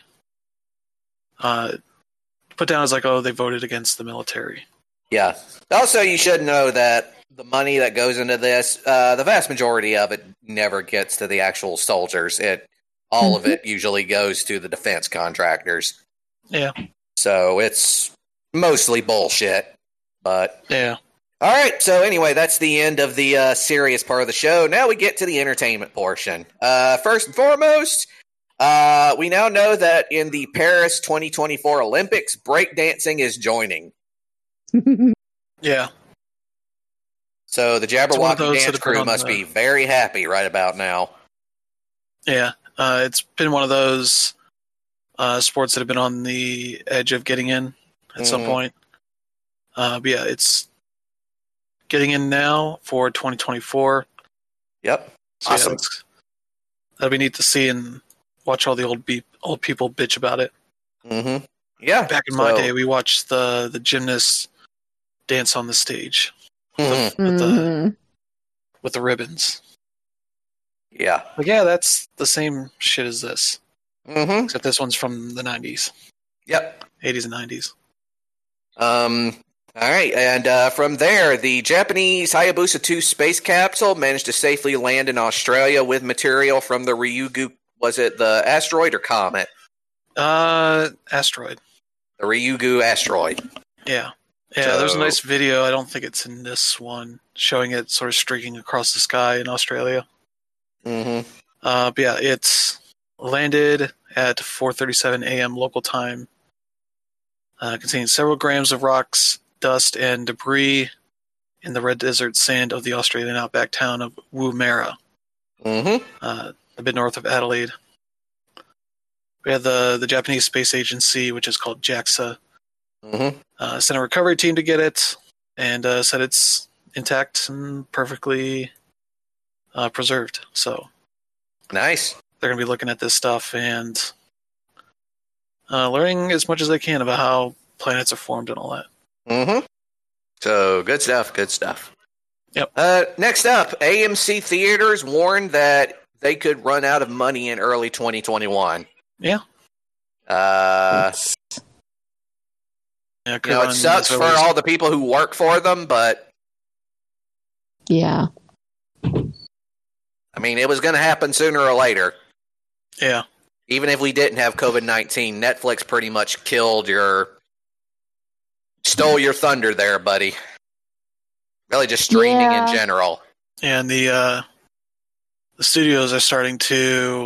S3: uh, put down as like, oh, they voted against the military.
S1: Yeah. Also, you should know that the money that goes into this, uh, the vast majority of it never gets to the actual soldiers. It all of it usually goes to the defense contractors.
S3: Yeah.
S1: So it's mostly bullshit. But
S3: Yeah.
S1: all right. So anyway, that's the end of the uh, serious part of the show. Now we get to the entertainment portion. Uh, first and foremost, uh, we now know that in the Paris twenty twenty-four Olympics, breakdancing is joining.
S3: Yeah.
S1: So the
S3: It's one of
S1: Jabberwocky
S3: those that
S1: dance
S3: have been
S1: crew
S3: on
S1: must
S3: the-
S1: be very happy right about now.
S3: Yeah. Uh, it's been one of those uh, sports that have been on the edge of getting in at some
S1: Mhm.
S3: point. Uh, but yeah, it's getting in now for twenty twenty-four.
S1: Yep.
S3: So
S1: Awesome.
S3: yeah, it's- that'll be neat to see and watch all the old be- old people bitch about it.
S1: Mm-hmm. Yeah.
S3: Back in my
S1: so-
S3: day, we watched the the gymnasts dance on the stage
S1: Mhm.
S3: with the
S2: Mhm.
S3: with the ribbons.
S1: Yeah.
S3: Like, yeah, that's the same shit as this,
S1: Mm-hmm.
S3: except this one's from the nineties,
S1: Yep.
S3: eighties and nineties.
S1: Um. All right, and uh, from there, the Japanese Hayabusa two space capsule managed to safely land in Australia with material from the Ryugu. Was it the asteroid or comet?
S3: Uh, asteroid.
S1: The Ryugu asteroid.
S3: Yeah. Yeah, there's a
S1: So-
S3: nice video. I don't think it's in this one, showing it sort of streaking across the sky in Australia.
S1: Mm-hmm.
S3: Uh, but yeah, it's landed at four thirty-seven a.m. local time. Uh, containing several grams of rocks, dust, and debris in the red desert sand of the Australian outback town of Woomera,
S1: Mm-hmm.
S3: uh, a bit north of Adelaide. We had the, the Japanese Space Agency, which is called JAXA,
S1: Mm-hmm.
S3: uh, sent a recovery team to get it, and uh, said it's intact and perfectly uh, preserved. So
S1: Nice.
S3: they're going to be looking at this stuff and uh, learning as much as they can about how planets are formed and all that.
S1: Mm-hmm. So good stuff. Good stuff.
S3: Yep.
S1: Uh, next up, A M C theaters warned that they could run out of money in early twenty twenty-one.
S3: Yeah.
S1: Uh,
S3: Yeah,
S1: you know, it sucks for all the people who work for them, but
S2: Yeah.
S1: I mean, it was going to happen sooner or later.
S3: Yeah,
S1: Even if we didn't have COVID nineteen, Netflix pretty much killed your, stole your thunder there, buddy. Really just streaming
S2: Yeah.
S1: in general.
S3: and the uh, the studios are starting to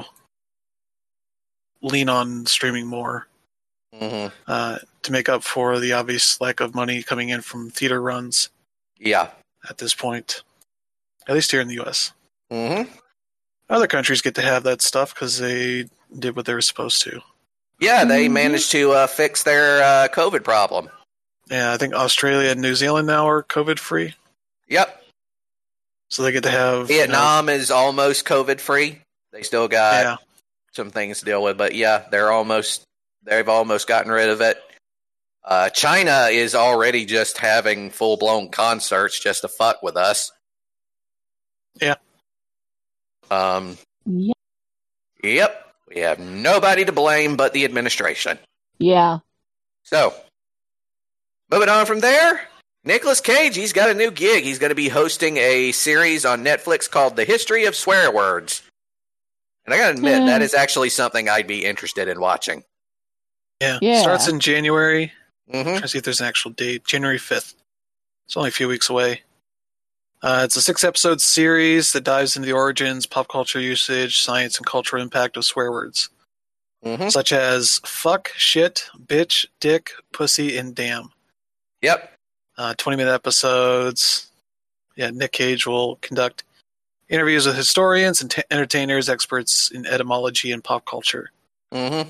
S3: lean on streaming more
S1: Mm-hmm.
S3: uh, to make up for the obvious lack of money coming in from theater runs
S1: Yeah.
S3: at this point, at least here in the U S.
S1: Mm-hmm.
S3: Other countries get to have that stuff because they did what they were supposed to.
S1: Yeah, they
S2: Mhm.
S1: managed to uh, fix their uh, COVID problem.
S3: Yeah, I think Australia and New Zealand now are COVID free,
S1: Yep.
S3: so they get to have you know,
S1: Vietnam is almost COVID free. They still got
S3: yeah,
S1: some things to deal with, but yeah, they're almost they've almost gotten rid of it. Uh, China is already just having full blown concerts just to fuck with us.
S3: Yeah.
S1: Um.
S2: Yeah.
S1: Yep. We have nobody to blame but the administration.
S2: Yeah.
S1: So, moving on from there, Nicolas Cage, he's got a new gig. He's going to be hosting a series on Netflix called The History of Swear Words. And I got to admit,
S2: Yeah.
S1: that is actually something I'd be interested in watching.
S3: yeah,
S2: Yeah.
S3: Starts in January.
S1: Mm-hmm.
S3: Trying to see if there's an actual date. January fifth. It's only a few weeks away. Uh, it's a six-episode series that dives into the origins, pop culture usage, science, and cultural impact of swear words,
S1: Mm-hmm.
S3: such as fuck, shit, bitch, dick, pussy, and damn.
S1: Yep.
S3: Uh, twenty-minute episodes. Yeah, Nick Cage will conduct interviews with historians and t- entertainers, experts in etymology and pop culture.
S1: Mm-hmm.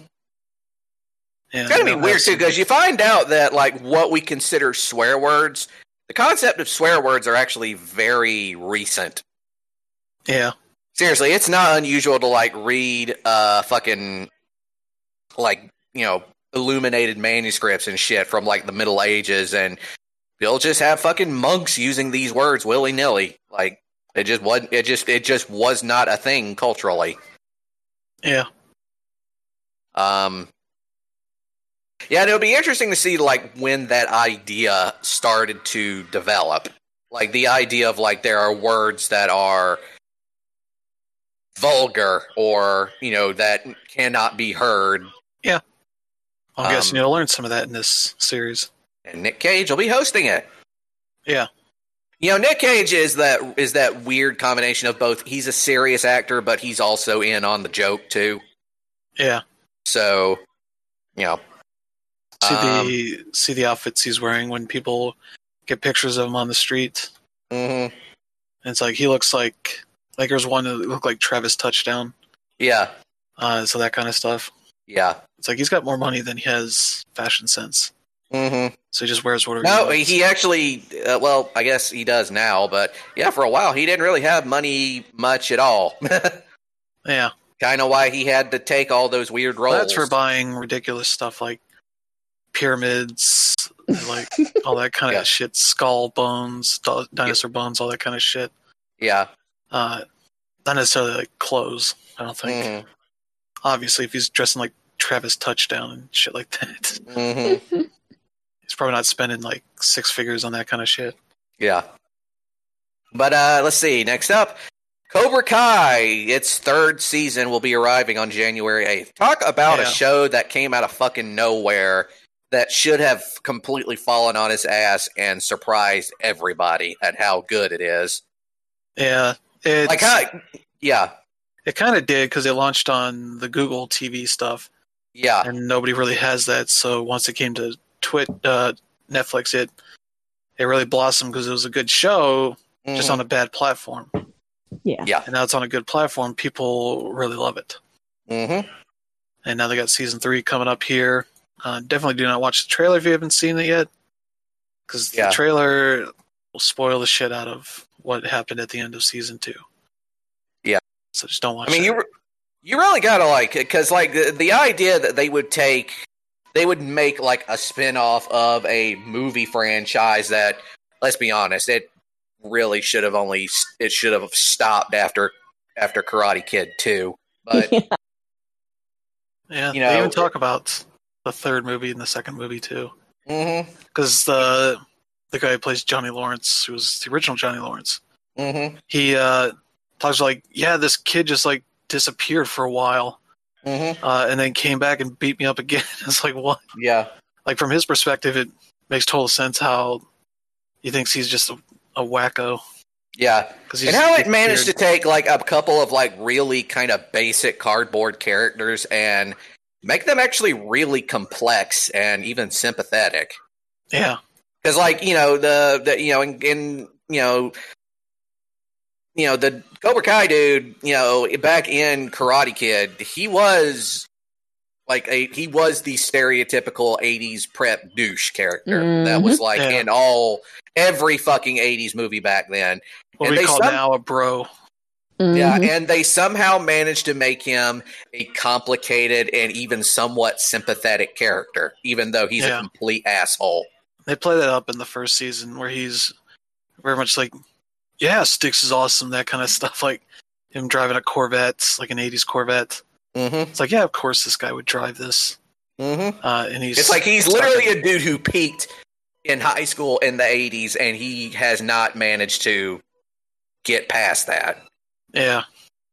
S3: And
S1: It's going to be
S3: they'll
S1: weird,
S3: have
S1: too,
S3: some-
S1: because you find out that, like, what we consider swear words, the concept of swear words are actually very recent.
S3: Yeah,
S1: Seriously, it's not unusual to, like, read uh, fucking, like, you know, illuminated manuscripts and shit from, like, the Middle Ages, and they'll just have fucking monks using these words willy-nilly. Like, it just wasn't, it just, it just was not a thing culturally.
S3: yeah,
S1: Um, yeah, and it'll be interesting to see, like, when that idea started to develop. Like, the idea of, like, there are words that are vulgar or, you know, that cannot be heard.
S3: I'm
S1: Um,
S3: guessing you'll learn some of that in this series.
S1: and Nick Cage will be hosting it.
S3: Yeah.
S1: You know, Nick Cage is that is that weird combination of both. He's a serious actor, but he's also in on the joke too.
S3: Yeah.
S1: So, you know,
S3: see
S1: um,
S3: the see the outfits he's wearing when people get pictures of him on the street.
S1: Mm-hmm.
S3: And it's like he looks like like there's one that looked like Travis Touchdown.
S1: Yeah.
S3: Uh, so that kind of stuff.
S1: Yeah.
S3: It's like he's got more money than he has fashion sense.
S1: Mm-hmm.
S3: So he just wears whatever.
S1: No,
S3: he,
S1: he actually. Uh, well, I guess he does now, but yeah, for a while he didn't really have money much at all.
S3: Yeah.
S1: Kind of why he had to take all those weird roles.
S3: Well, that's for buying ridiculous stuff like pyramids, like all that kind
S1: Yeah.
S3: of shit, skull bones, di- dinosaur bones, all that kind of shit.
S1: Yeah.
S3: Uh, not necessarily like clothes, I don't think.
S1: Mm-hmm.
S3: Obviously, if he's dressing like Travis Touchdown and shit like that,
S1: Mm-hmm.
S3: he's probably not spending like six figures on that kind of shit.
S1: Yeah. But uh, let's see. Next up, Cobra Kai. Its third season will be arriving on January eighth. Talk about
S3: Yeah.
S1: a show that came out of fucking nowhere that should have completely fallen on its ass and surprised everybody at how good it is.
S3: Yeah, it's,
S1: Like, how, yeah,
S3: it kind of did because it launched on the Google T V stuff,
S1: yeah,
S3: and nobody really has that. So once it came to Twit, uh, Netflix, it it really blossomed because it was a good show, just
S1: Mhm.
S3: on a bad platform.
S2: Yeah.
S1: Yeah.
S3: And now it's on a good platform. People really love it.
S1: Mm-hmm.
S3: And now they got season three coming up here. Uh, definitely do not watch the trailer if you haven't seen it yet, because
S1: Yeah.
S3: the trailer will spoil the shit out of what happened at the end of season two.
S1: Yeah.
S3: So just don't watch
S1: I mean,
S3: it.
S1: you re- you really gotta like it because like the, the idea that they would take, they would make like a spin-off of a movie franchise that, let's be honest, it really should have only it should have stopped after after Karate Kid two. But
S3: Yeah,
S1: you
S3: they
S1: know-
S3: even talk about the third movie and the second movie too,
S1: mm-hmm,
S3: because the the guy who plays Johnny Lawrence, who was the original Johnny Lawrence,
S1: mm-hmm,
S3: he uh, talks like, yeah, this kid just like disappeared for a while,
S1: mm-hmm.
S3: uh, and then came back and beat me up again. It's like, what?
S1: Yeah,
S3: Like from his perspective, it makes total sense how he thinks he's just a, a wacko.
S1: yeah.
S3: Cause
S1: And how it managed to take like a couple of like really kind of basic cardboard characters and make them actually really complex and even sympathetic.
S3: yeah,
S1: Because, like, you know, the, the you know, in, in you know, you know, the Cobra Kai dude, you know, back in Karate Kid, he was like a he was the stereotypical eighties prep douche character that was like
S3: Yeah.
S1: in all every fucking eighties movie back then.
S3: what
S1: And
S3: we
S1: they
S3: call
S1: some-
S3: now a bro.
S1: Yeah,
S2: Mhm.
S1: and they somehow managed to make him a complicated and even somewhat sympathetic character, even though he's
S3: Yeah.
S1: a complete asshole.
S3: They play that up in the first season where he's very much like, yeah, Styx is awesome, that kind of stuff. Like him driving a Corvette, like an eighties Corvette.
S1: Mm-hmm.
S3: It's like, yeah, of course this guy would drive this.
S1: Mm-hmm.
S3: Uh, and he's
S1: It's like he's
S3: stuck
S1: literally
S3: in-
S1: a dude who peaked in high school in the eighties, and he has not managed to get past that.
S3: yeah.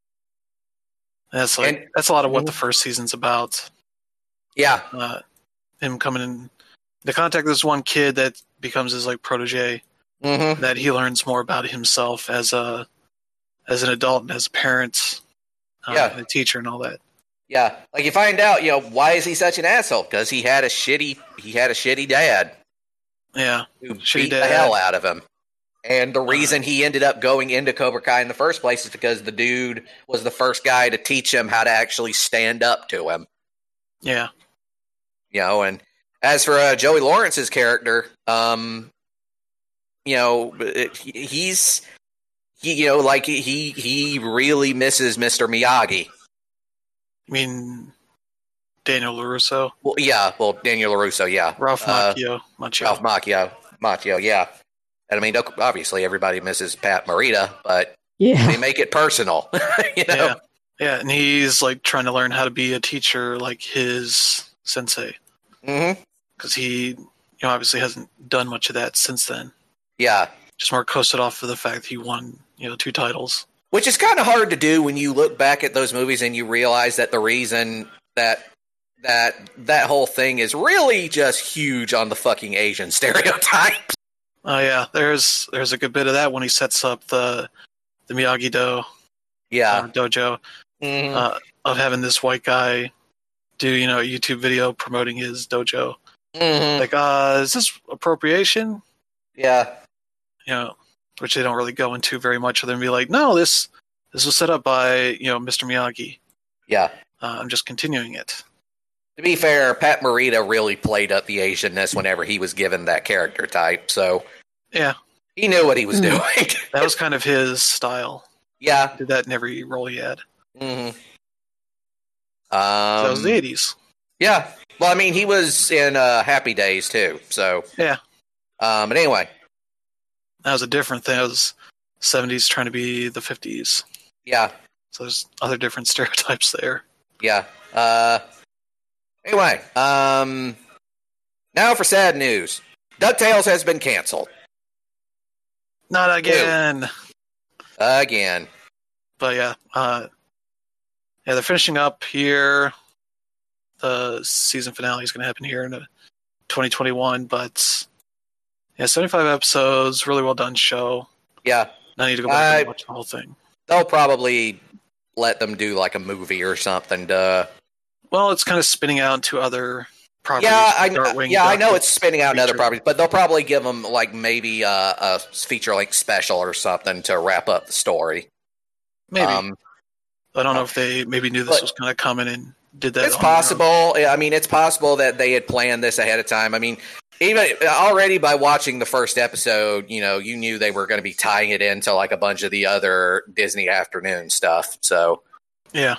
S3: That's like
S1: And-
S3: that's a lot of what the first season's about.
S1: Yeah,
S3: Uh, him coming in the contact with this one kid that becomes his like protege,
S1: mm-hmm.
S3: that he learns more about himself as a as an adult and as a parent, uh,
S1: Yeah.
S3: and a teacher and all that.
S1: yeah. Like you find out, you know, why is he such an asshole? Because he had a shitty, he had a shitty dad
S3: Yeah,
S1: who
S3: Shitty
S1: beat the
S3: dad.
S1: hell out of him. And the reason he ended up going into Cobra Kai in the first place is because the dude was the first guy to teach him how to actually stand up to him.
S3: yeah,
S1: You know, and as for uh, Joey Lawrence's character, um, you know, it, he's he, you know, like he he really misses Mister Miyagi.
S3: I mean Daniel LaRusso,
S1: Well, yeah, well, Daniel LaRusso, yeah,
S3: Ralph
S1: Uh,
S3: Macchio, Macchio.
S1: Ralph Macchio, Macchio, yeah. And I mean, don't- obviously, everybody misses Pat Morita, but
S2: Yeah.
S1: they make it personal, you know.
S3: Yeah, yeah, and he's like trying to learn how to be a teacher like his sensei,
S1: Mm-hmm.
S3: because he, you know, obviously hasn't done much of that since then.
S1: Yeah,
S3: Just more coasted off for the fact he won, you know, two titles.
S1: which is kind of hard to do when you look back at those movies and you realize that the reason that that that whole thing is really just huge on the fucking Asian stereotype.
S3: Oh yeah, there's there's a good bit of that when he sets up the the Miyagi Do
S1: Yeah.
S3: uh, dojo
S1: Mhm.
S3: uh, of having this white guy do you know a YouTube video promoting his dojo.
S1: Mhm.
S3: Like, uh, is this appropriation?
S1: Yeah.
S3: You know, which they don't really go into very much. Other than be like, no, this this was set up by you know Mister Miyagi.
S1: Yeah.
S3: Uh, I'm just continuing it.
S1: To be fair, Pat Morita really played up the Asianness whenever he was given that character type, so
S3: Yeah,
S1: he knew what he was
S2: Hmm.
S1: doing.
S3: that was kind of his style.
S1: Yeah.
S3: Did that in every role he had.
S1: hmm
S3: So that was
S1: Um,
S3: the eighties.
S1: yeah. Well, I mean, he was in uh, Happy Days too. So
S3: Yeah,
S1: Um, but anyway,
S3: that was a different thing. It was seventies trying to be the fifties.
S1: yeah,
S3: So there's other different stereotypes there.
S1: yeah. Uh, anyway, um, now for sad news. DuckTales has been canceled
S3: Not again.
S1: again.
S3: But yeah, uh, yeah, they're finishing up here. The season finale is going to happen here in uh, twenty twenty-one. But yeah, seventy-five episodes, really well done show.
S1: Yeah,
S3: I need to go back
S1: I-
S3: and watch the whole thing.
S1: they'll probably let them do like a movie or something. To,
S3: Well, it's kind of spinning out into other properties.
S1: yeah, I,
S3: Darkwing
S1: yeah, I
S3: Duck,
S1: know it's spinning out in other
S3: feature.
S1: properties, but they'll probably give them like maybe a, a feature length special or something to wrap up the story.
S3: Maybe.
S1: Um,
S3: I don't know if they maybe knew this
S1: but-
S3: was kind of coming and did that.
S1: It's
S3: on their own.
S1: possible. I mean, it's possible that they had planned this ahead of time. I mean, even already by watching the first episode, you know, you knew they were going to be tying it into like a bunch of the other Disney afternoon stuff. So,
S3: Yeah.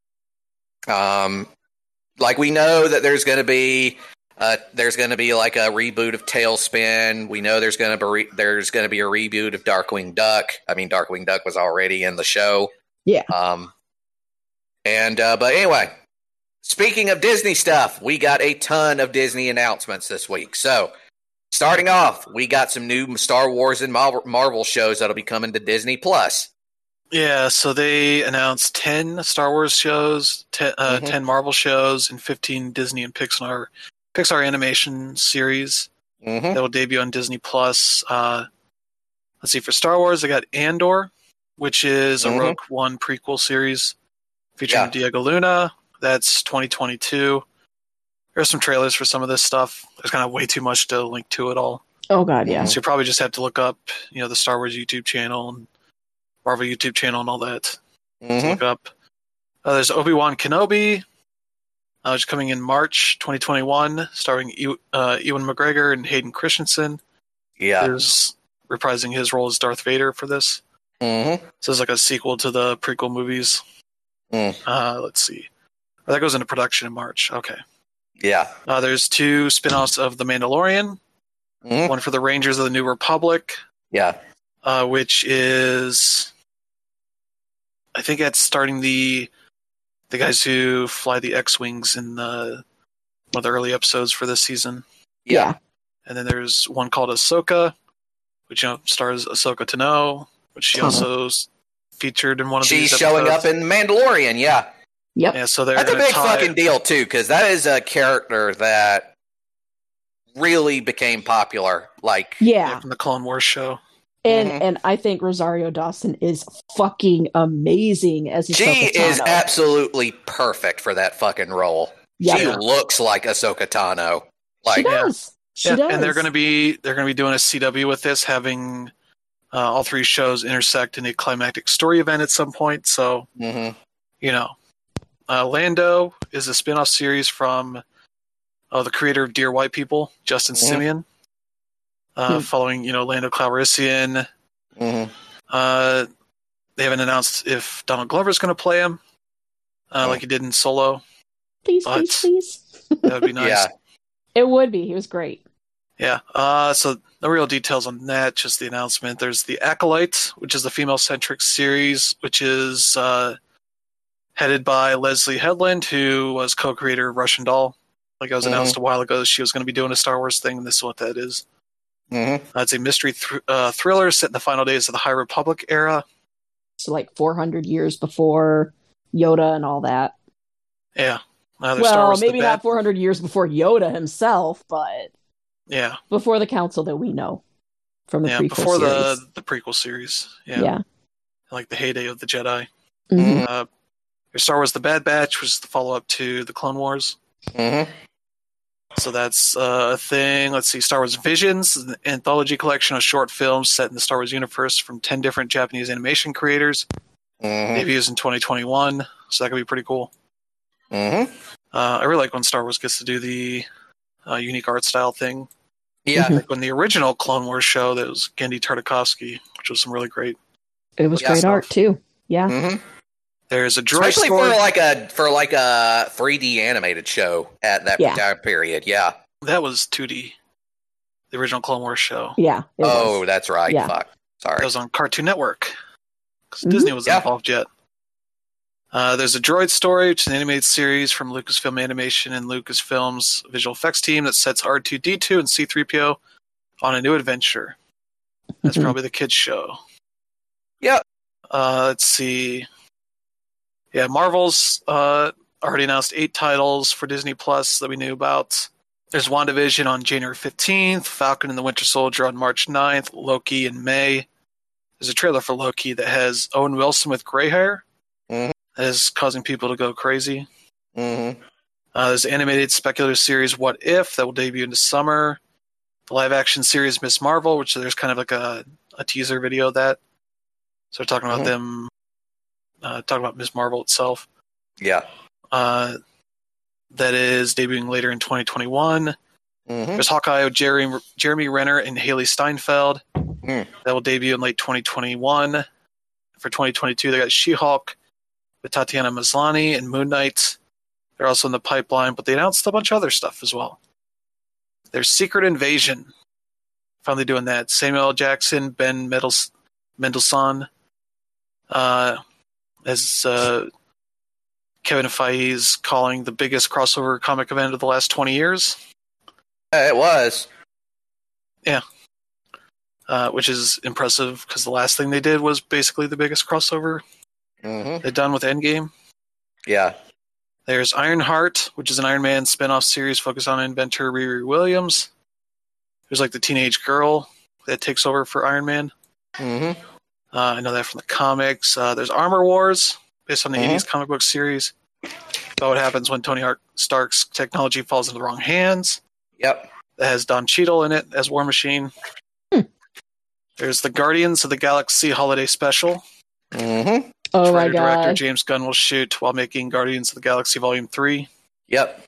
S1: um, like we know that there's going to be, uh, there's going to be like a reboot of Tailspin. We know there's going to be there's going to be a reboot of Darkwing Duck. I mean, Darkwing Duck was already in the show.
S2: Yeah.
S1: Um, and uh, but anyway. Speaking of Disney stuff, we got a ton of Disney announcements this week. So, starting off, we got some new Star Wars and Mar- Marvel shows that'll be coming to Disney Plus.
S3: Yeah, so they announced ten Star Wars shows, ten, uh,
S1: Mhm.
S3: ten Marvel shows, and fifteen Disney and Pixar Pixar animation series
S1: Mm-hmm.
S3: that will debut on Disney Plus. Uh, let's see, for Star Wars, they got Andor, which is a
S1: Mhm.
S3: Rogue One prequel series featuring
S1: Yeah.
S3: Diego Luna. That's twenty twenty-two. There's some trailers for some of this stuff. There's kind of way too much to link to it all.
S2: Oh God, yeah.
S3: So you probably just have to look up, you know, the Star Wars YouTube channel and Marvel YouTube channel and all that to
S1: Mm-hmm.
S3: look up. Uh, there's Obi-Wan Kenobi, uh, which is coming in March twenty twenty-one, starring Ew- uh, Ewan McGregor and Hayden Christensen.
S1: Yeah.
S3: Who's reprising his role as Darth Vader for this.
S1: Mm-hmm.
S3: So it's like a sequel to the prequel movies.
S1: Mm.
S3: Uh, let's see. Oh, that goes into production in March. Okay.
S1: Yeah.
S3: Uh, there's two spin-offs of The Mandalorian.
S1: Mm-hmm.
S3: One for the Rangers of the New Republic,
S1: Yeah.
S3: uh, which is, I think that's starting the the guys who fly the X-wings in the one of the early episodes for this season.
S1: Yeah.
S3: And then there's one called Ahsoka, which you know, stars Ahsoka Tano, which she
S2: Uh-huh.
S3: also s- featured in one of
S1: She's
S3: these
S1: showing up
S3: episodes.
S1: in Mandalorian. Yeah.
S2: Yep.
S3: Yeah, so they're
S1: That's a
S3: gonna
S1: big
S3: tie-
S1: fucking deal too, because that is a character that really became popular. Like,
S3: yeah,
S2: Yeah.
S3: from the Clone Wars show.
S2: And
S1: Mhm.
S2: and I think Rosario Dawson is fucking amazing as
S1: she
S2: Ahsoka
S1: is
S2: Tano.
S1: absolutely perfect for that fucking role.
S2: Yep.
S1: She
S3: Yeah.
S1: looks like Ahsoka Tano.
S2: She
S1: Like,
S2: does. She
S3: yeah,
S2: does.
S3: and they're going to be they're going to be doing a C W with this, having uh, all three shows intersect in a climactic story event at some point. So
S1: mhm.
S3: you know, uh, Lando is a spin-off series from uh, the creator of Dear White People, Justin
S1: Mhm.
S3: Simeon, uh,
S2: Hmm.
S3: following you know Lando Calrissian.
S1: Mhm.
S3: Uh, they haven't announced if Donald Glover's going to play him, uh,
S1: Hmm.
S3: like he did in Solo.
S2: please,
S3: but-
S2: please, please.
S3: That would be nice.
S1: Yeah.
S2: It would be. He was great.
S3: Yeah. Uh, so no real details on that, just the announcement. There's the Acolyte, which is the female-centric series, which is uh, headed by Leslie Headland, who was co-creator of Russian Doll. Like I was
S1: Mhm.
S3: announced a while ago, she was going to be doing a Star Wars thing, and this is what that is.
S1: Mhm.
S3: Uh, it's a mystery thr- uh, thriller set in the final days of the High Republic era.
S2: So like four hundred years before Yoda and all that.
S3: Yeah. Uh, there's Star
S2: Well,
S3: Wars: The
S2: maybe
S3: Bad-
S2: not four hundred years before Yoda himself, but
S3: Yeah,
S2: before the council that we know from the
S3: yeah,
S2: prequel
S3: before
S2: series.
S3: the the prequel series. Yeah,
S2: Yeah.
S3: like the heyday of the Jedi.
S2: Mhm.
S3: Uh, there's Star Wars: The Bad Batch, which is the follow up to the Clone Wars.
S1: Mm-hmm.
S3: So that's uh, a thing. Let's see, Star Wars Visions, an anthology collection of short films set in the Star Wars universe from ten different Japanese animation creators.
S1: Mm-hmm.
S3: Debuts in twenty twenty-one, so that could be pretty cool.
S1: Mm-hmm.
S3: Uh, I really like when Star Wars gets to do the uh, unique art style thing.
S1: Yeah.
S2: Mhm.
S3: Like when the original Clone Wars show, that was Gendy Tartakovsky, which was some really great.
S2: It was
S1: Yeah,
S2: great
S3: stuff.
S2: art too. Yeah.
S1: Mm-hmm.
S3: There's a droid
S1: Especially
S3: story.
S1: for like a for like a three D animated show at that
S2: Yeah.
S1: time period. Yeah.
S3: That was two D. The original Clone Wars show.
S2: Yeah. It
S1: Oh,
S2: was.
S1: that's right.
S2: Yeah.
S1: Fuck.
S3: That
S1: Sorry.
S3: was on Cartoon Network. Because
S2: Mhm.
S3: Disney wasn't
S1: Yeah.
S3: involved yet. Uh, there's a Droid Story, which is an animated series from Lucasfilm Animation and Lucasfilm's visual effects team that sets R two D two and C three P O on a new adventure. That's
S2: Mhm.
S3: probably the kids' show.
S1: Yep.
S3: Uh, let's see. Yeah, Marvel's uh, already announced eight titles for Disney Plus that we knew about. There's WandaVision on January fifteenth, Falcon and the Winter Soldier on March ninth, Loki in May. There's a trailer for Loki that has Owen Wilson with gray hair.
S1: Mhm.
S3: That is causing people to go crazy.
S1: Mm-hmm.
S3: Uh, there's the animated speculative series What If that will debut in the summer. The live action series Miss Marvel, which there's kind of like a, a teaser video of that. So they're talking about
S1: Mhm.
S3: them, uh, talking about Miss Marvel itself.
S1: Yeah.
S3: Uh, that is debuting later in twenty twenty-one.
S1: Mm-hmm.
S3: There's Hawkeye with Jeremy, Jeremy Renner and Haley Steinfeld.
S1: Mm.
S3: That will debut in late twenty twenty-one. For twenty twenty-two, they got She-Hulk with Tatiana Maslany and Moon Knight. They're also in the pipeline, but they announced a bunch of other stuff as well. There's Secret Invasion. Finally doing that. Samuel L. Jackson, Ben Mendels- Mendelsohn, uh, as uh, Kevin Feige's calling the biggest crossover comic event of the last twenty years.
S1: It was.
S3: Uh, which is impressive because the last thing they did was basically the biggest crossover
S1: Mm-hmm.
S3: they've done with Endgame.
S1: Yeah.
S3: There's Ironheart, which is an Iron Man spin-off series focused on inventor Riri Williams, who's like the teenage girl that takes over for Iron Man.
S1: Mm-hmm.
S3: Uh, I know that from the comics. Uh, there's Armor Wars, based on the
S1: Mhm.
S3: eighties comic book series, about what happens when Tony Stark's technology falls into the wrong hands.
S1: Yep.
S3: That has Don Cheadle in it as War Machine.
S2: Hmm.
S3: There's the Guardians of the Galaxy Holiday Special,
S1: Mm-hmm.
S2: Oh
S3: which
S2: my
S3: writer-director
S2: god.
S3: James Gunn will shoot while making Guardians of the Galaxy Volume three.
S1: Yep.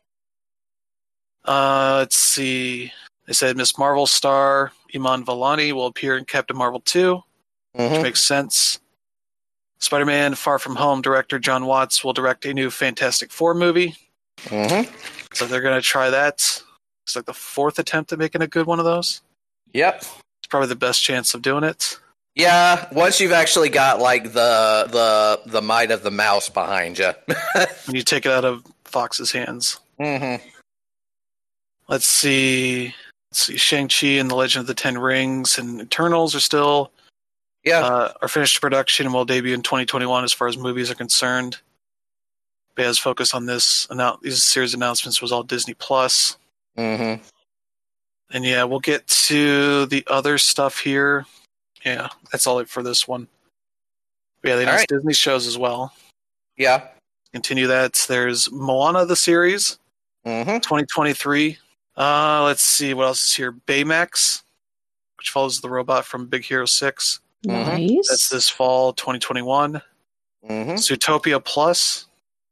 S3: Uh, let's see. They said Miss Marvel star Iman Vellani will appear in Captain Marvel two, which
S1: Mm-hmm.
S3: makes sense. Spider-Man Far From Home director John Watts will direct a new Fantastic Four movie.
S1: Mm-hmm.
S3: So they're going to try that. It's like the fourth attempt at making a good one of those.
S1: Yep.
S3: It's probably the best chance of doing it.
S1: Yeah. Once you've actually got like the the the might of the mouse behind you.
S3: When you take it out of Fox's hands.
S1: Mm-hmm.
S3: Let's see. Let's see. Shang-Chi and the Legend of the Ten Rings and Eternals are still
S1: Yeah.
S3: uh, are finished production and will debut in twenty twenty-one as far as movies are concerned. Bea's focus on this annou- these series announcements was all Disney Plus.
S1: Mm-hmm.
S3: And yeah, we'll get to the other stuff here. Yeah, that's all it for this one. But yeah, they announced
S1: All
S3: Disney shows as well.
S1: Yeah.
S3: Continue that. There's Moana the series,
S1: Mm-hmm.
S3: twenty twenty-three. Uh, let's see what else is here. Baymax, which follows the robot from Big Hero six.
S2: Nice.
S3: That's this fall, twenty twenty-one.
S1: Mm-hmm.
S3: Zootopia Plus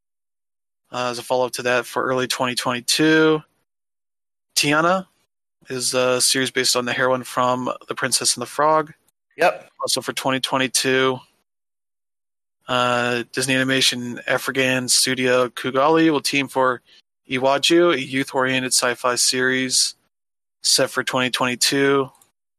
S3: uh, as a follow-up to that for early twenty twenty-two. Tiana is a series based on the heroine from The Princess and the Frog,
S1: Yep.
S3: also for twenty twenty-two. Uh, Disney Animation African studio Kugali will team for Iwaju, a youth-oriented sci-fi series set for twenty twenty-two.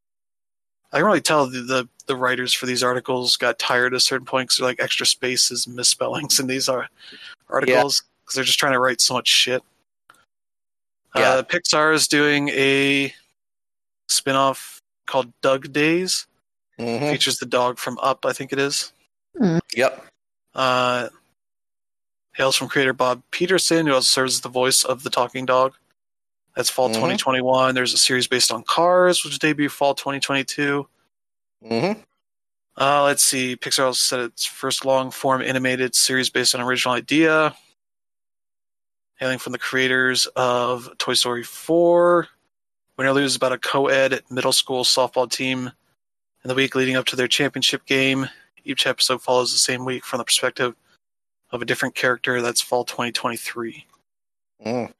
S3: I can really tell the, the, the writers for these articles got tired at a certain point because they're like extra spaces and misspellings in these are, articles because they're just trying to write so much shit.
S1: Yeah.
S3: Uh, Pixar is doing a spin-off called Doug Days.
S1: Mm-hmm.
S3: Features the dog from Up, I think it is.
S1: Yep.
S3: Uh, Hails from creator Bob Peterson, who also serves as the voice of the talking dog. That's fall
S1: Mhm.
S3: twenty twenty-one. There's a series based on Cars, which debut fall twenty twenty-two.
S1: Mm-hmm.
S3: Uh, let's see. Pixar also said its first long-form animated series based on an original idea. Hailing from the creators of Toy Story four. Win or Lose is about a co-ed middle school softball team in the week leading up to their championship game. Each episode follows the same week from the perspective of a different character. That's fall twenty twenty-three.
S1: Mm.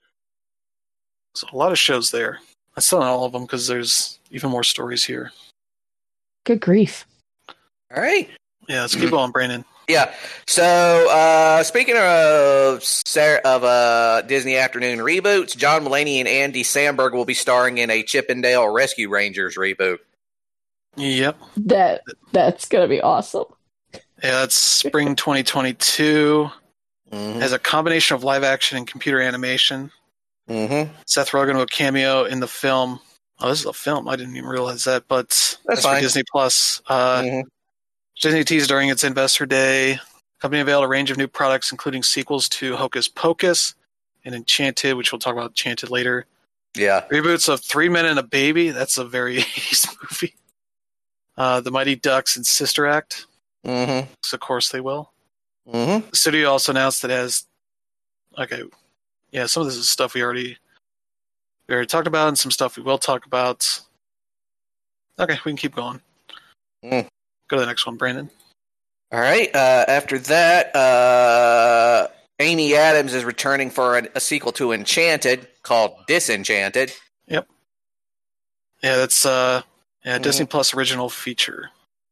S3: So a lot of shows there. I still not all of them because there's even more stories here.
S2: Good grief.
S1: All right.
S3: Yeah, let's keep going, Brandon.
S1: Yeah. So, uh, speaking of Sarah, of uh, Disney Afternoon reboots, John Mulaney and Andy Samberg will be starring in a Chippendale Rescue Rangers reboot.
S3: Yep.
S2: That that's gonna be awesome.
S3: Yeah, that's spring twenty twenty-two.
S1: Mm-hmm.
S3: Has a combination of live action and computer animation.
S1: Mm-hmm.
S3: Seth Rogen will cameo in the film. Oh, this is a film. I didn't even realize that, but that's, that's for Disney Plus. Uh,
S1: mm-hmm.
S3: Disney teased during its Investor Day. Company unveiled a range of new products, including sequels to Hocus Pocus and Enchanted, which we'll talk about Enchanted later.
S1: Yeah.
S3: Reboots of Three Men and a Baby. That's a very eighties movie. Uh, the Mighty Ducks and Sister Act.
S1: Mm-hmm.
S3: So of course they will.
S1: Mm-hmm.
S3: The studio also announced that it has, okay, yeah, some of this is stuff we already we already talked about, and some stuff we will talk about. Okay, we can keep going.
S1: Mm.
S3: Go to the next one, Brandon.
S1: All right. Uh, after that, uh, Amy Adams is returning for a, a sequel to Enchanted called Disenchanted.
S3: Yep. Yeah, that's uh, yeah,
S1: Mhm.
S3: Disney Plus original feature.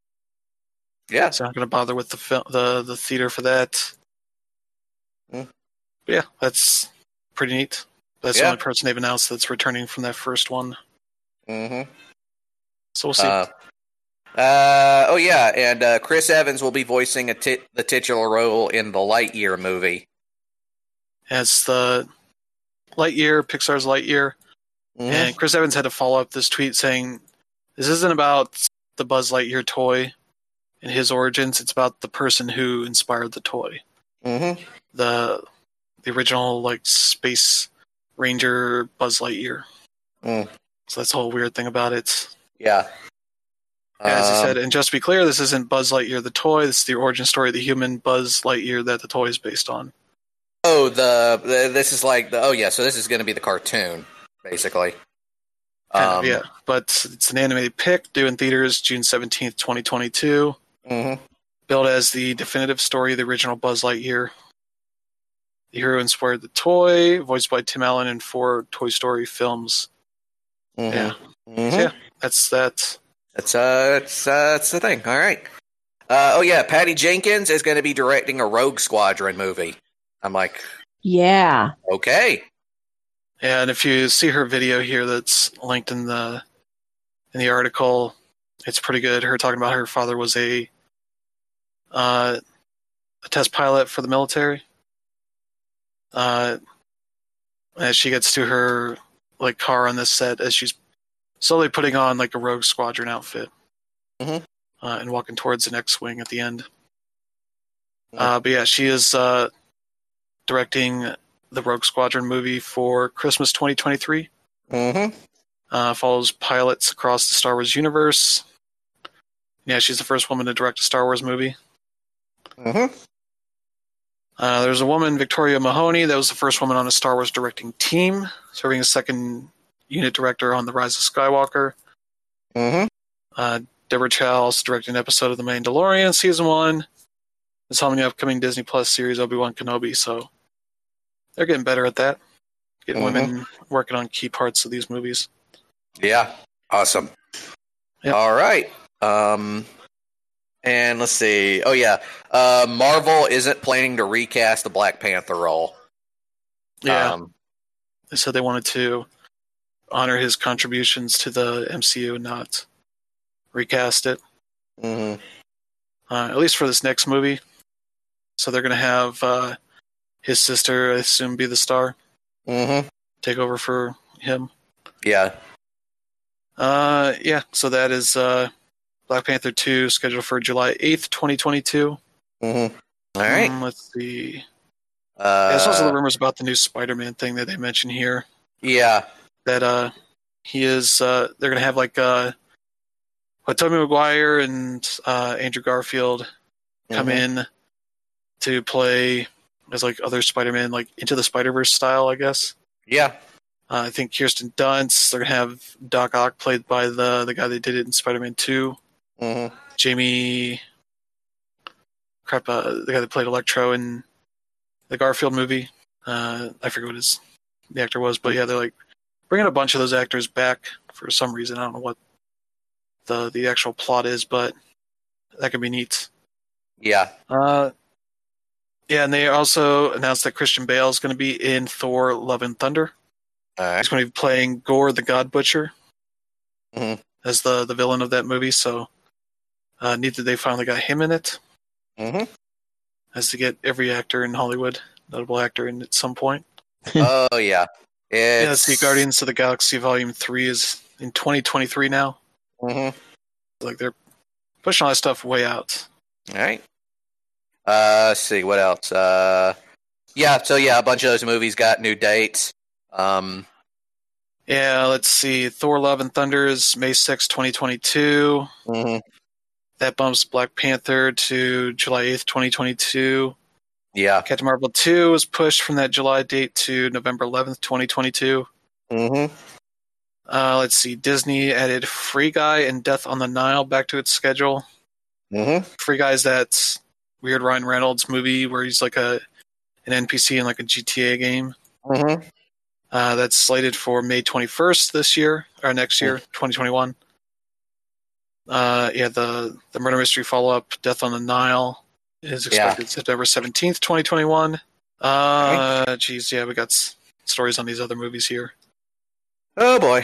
S1: Yeah.
S3: So I'm not going to bother with the film, the the theater for that.
S1: Mm.
S3: But yeah, that's pretty neat. That's the
S1: Yeah.
S3: only person they've announced that's returning from that first one.
S1: Mm-hmm.
S3: So we'll see.
S1: Uh, uh, oh, yeah, and uh, Chris Evans will be voicing a tit- the titular role in the Lightyear movie.
S3: It's the Lightyear, Pixar's Lightyear.
S1: Mm-hmm.
S3: And Chris Evans had to follow up this tweet saying, this isn't about the Buzz Lightyear toy and his origins. It's about the person who inspired the toy.
S1: Mm-hmm.
S3: The the original like Space Ranger Buzz Lightyear.
S1: Mm.
S3: So that's the whole weird thing about it.
S1: Yeah.
S3: Yeah, as he
S1: Um,
S3: said, and just to be clear, this isn't Buzz Lightyear the toy. This is the origin story of the human Buzz Lightyear that the toy is based on.
S1: Oh, the, the this is like the oh yeah, so this is going to be the cartoon basically.
S3: Kind
S1: Um,
S3: of, yeah, but it's an animated pick due in theaters June seventeenth, twenty twenty-two.
S1: Mm-hmm.
S3: Billed as the definitive story of the original Buzz Lightyear. The hero inspired the toy, voiced by Tim Allen in four Toy Story films.
S1: Mm-hmm.
S3: Yeah.
S1: Mm-hmm.
S3: So yeah, that's that.
S1: That's uh, that's uh, that's the thing. All right. Uh, oh yeah, Patty Jenkins is going to be directing a Rogue Squadron movie. I'm like,
S2: Yeah.
S1: okay.
S3: Yeah, and if you see her video here that's linked in the in the article, it's pretty good. Her talking about her father was a uh, a test pilot for the military. Uh, as she gets to her like car on this set, as she's slowly putting on like a Rogue Squadron outfit,
S1: Mhm.
S3: uh, and walking towards an X-wing at the end. Uh, but yeah, she is uh, directing the Rogue Squadron movie for Christmas twenty twenty-three.
S1: Mm-hmm.
S3: Uh, follows pilots across the Star Wars universe. Yeah, she's the first woman to direct a Star Wars movie.
S1: Mm-hmm.
S3: Uh, there's a woman, Victoria Mahoney, that was the first woman on a Star Wars directing team, serving as second unit director on The Rise of Skywalker.
S1: Mm-hmm.
S3: Uh, Deborah Chow also directed an episode of The Mandalorian season one. It's helming the upcoming Disney Plus series Obi-Wan Kenobi, so they're getting better at that. Getting
S1: Mhm.
S3: women working on key parts of these movies.
S1: Yeah. Awesome.
S3: Yep.
S1: All right. Um, and let's see. Oh yeah. Uh, Marvel isn't planning to recast the Black Panther role.
S3: Yeah,
S1: Um,
S3: they said they wanted to honor his contributions to the M C U and not recast it,
S1: mhm.
S3: uh, at least for this next movie. So they're going to have uh, his sister, I assume, be the star,
S1: Mm-hmm.
S3: take over for him.
S1: Yeah.
S3: Uh, yeah, so that is uh, Black Panther two, scheduled for July eighth, twenty twenty-two.
S1: Mm-hmm. All right.
S3: Um, let's see.
S1: Uh,
S3: Yeah, there's also the rumors about the new Spider-Man thing that they mentioned here.
S1: Yeah.
S3: That uh, he is. Uh, they're gonna have like uh, what Tobey Maguire and uh, Andrew Garfield come
S1: Mhm.
S3: in to play as like other Spider-Man, like Into the Spider-Verse style, I guess.
S1: Yeah.
S3: Uh, I think Kirsten Dunst. They're gonna have Doc Ock played by the the guy that did it in Spider-Man Two.
S1: Mhm.
S3: Jamie, crap, uh, the guy that played Electro in the Garfield movie. Uh, I forget what his the actor was, but yeah, they're like bringing a bunch of those actors back for some reason. I don't know what the the actual plot is, but that could be neat.
S1: Yeah.
S3: Uh, yeah, and they also announced that Christian Bale is going to be in Thor: Love and Thunder.
S1: All right.
S3: He's going to be playing Gore the God Butcher
S1: Mhm.
S3: as the the villain of that movie. So uh, neat that they finally got him in it.
S1: Mhm.
S3: As to get every actor in Hollywood, notable actor in at some point.
S1: Oh yeah. It's
S3: Yeah, let's see. Guardians of the Galaxy Volume Three is in twenty twenty-three now.
S1: Mhm.
S3: Like they're pushing all that stuff way out.
S1: All right. Uh, let's see what else. Uh, yeah. So yeah, a bunch of those movies got new dates. Um,
S3: Yeah, let's see. Thor: Love and Thunder is May sixth, twenty twenty-two.
S1: mhm.
S3: That bumps Black Panther to July eighth, twenty twenty-two.
S1: Yeah.
S3: Captain Marvel two was pushed from that July date to November eleventh, twenty twenty-two.
S1: Mhm.
S3: Uh, let's see. Disney added Free Guy and Death on the Nile back to its schedule.
S1: Mhm.
S3: Free Guy is that weird Ryan Reynolds movie where he's like a an N P C in like a G T A game.
S1: Mhm.
S3: Uh, that's slated for May twenty-first this year, or next year, twenty twenty-one. Uh, yeah, the, the murder mystery follow-up, Death on the Nile, is expected
S1: Yeah.
S3: September seventeenth, twenty twenty-one. Uh, geez, yeah, we got s- stories on these other movies here.
S1: Oh boy.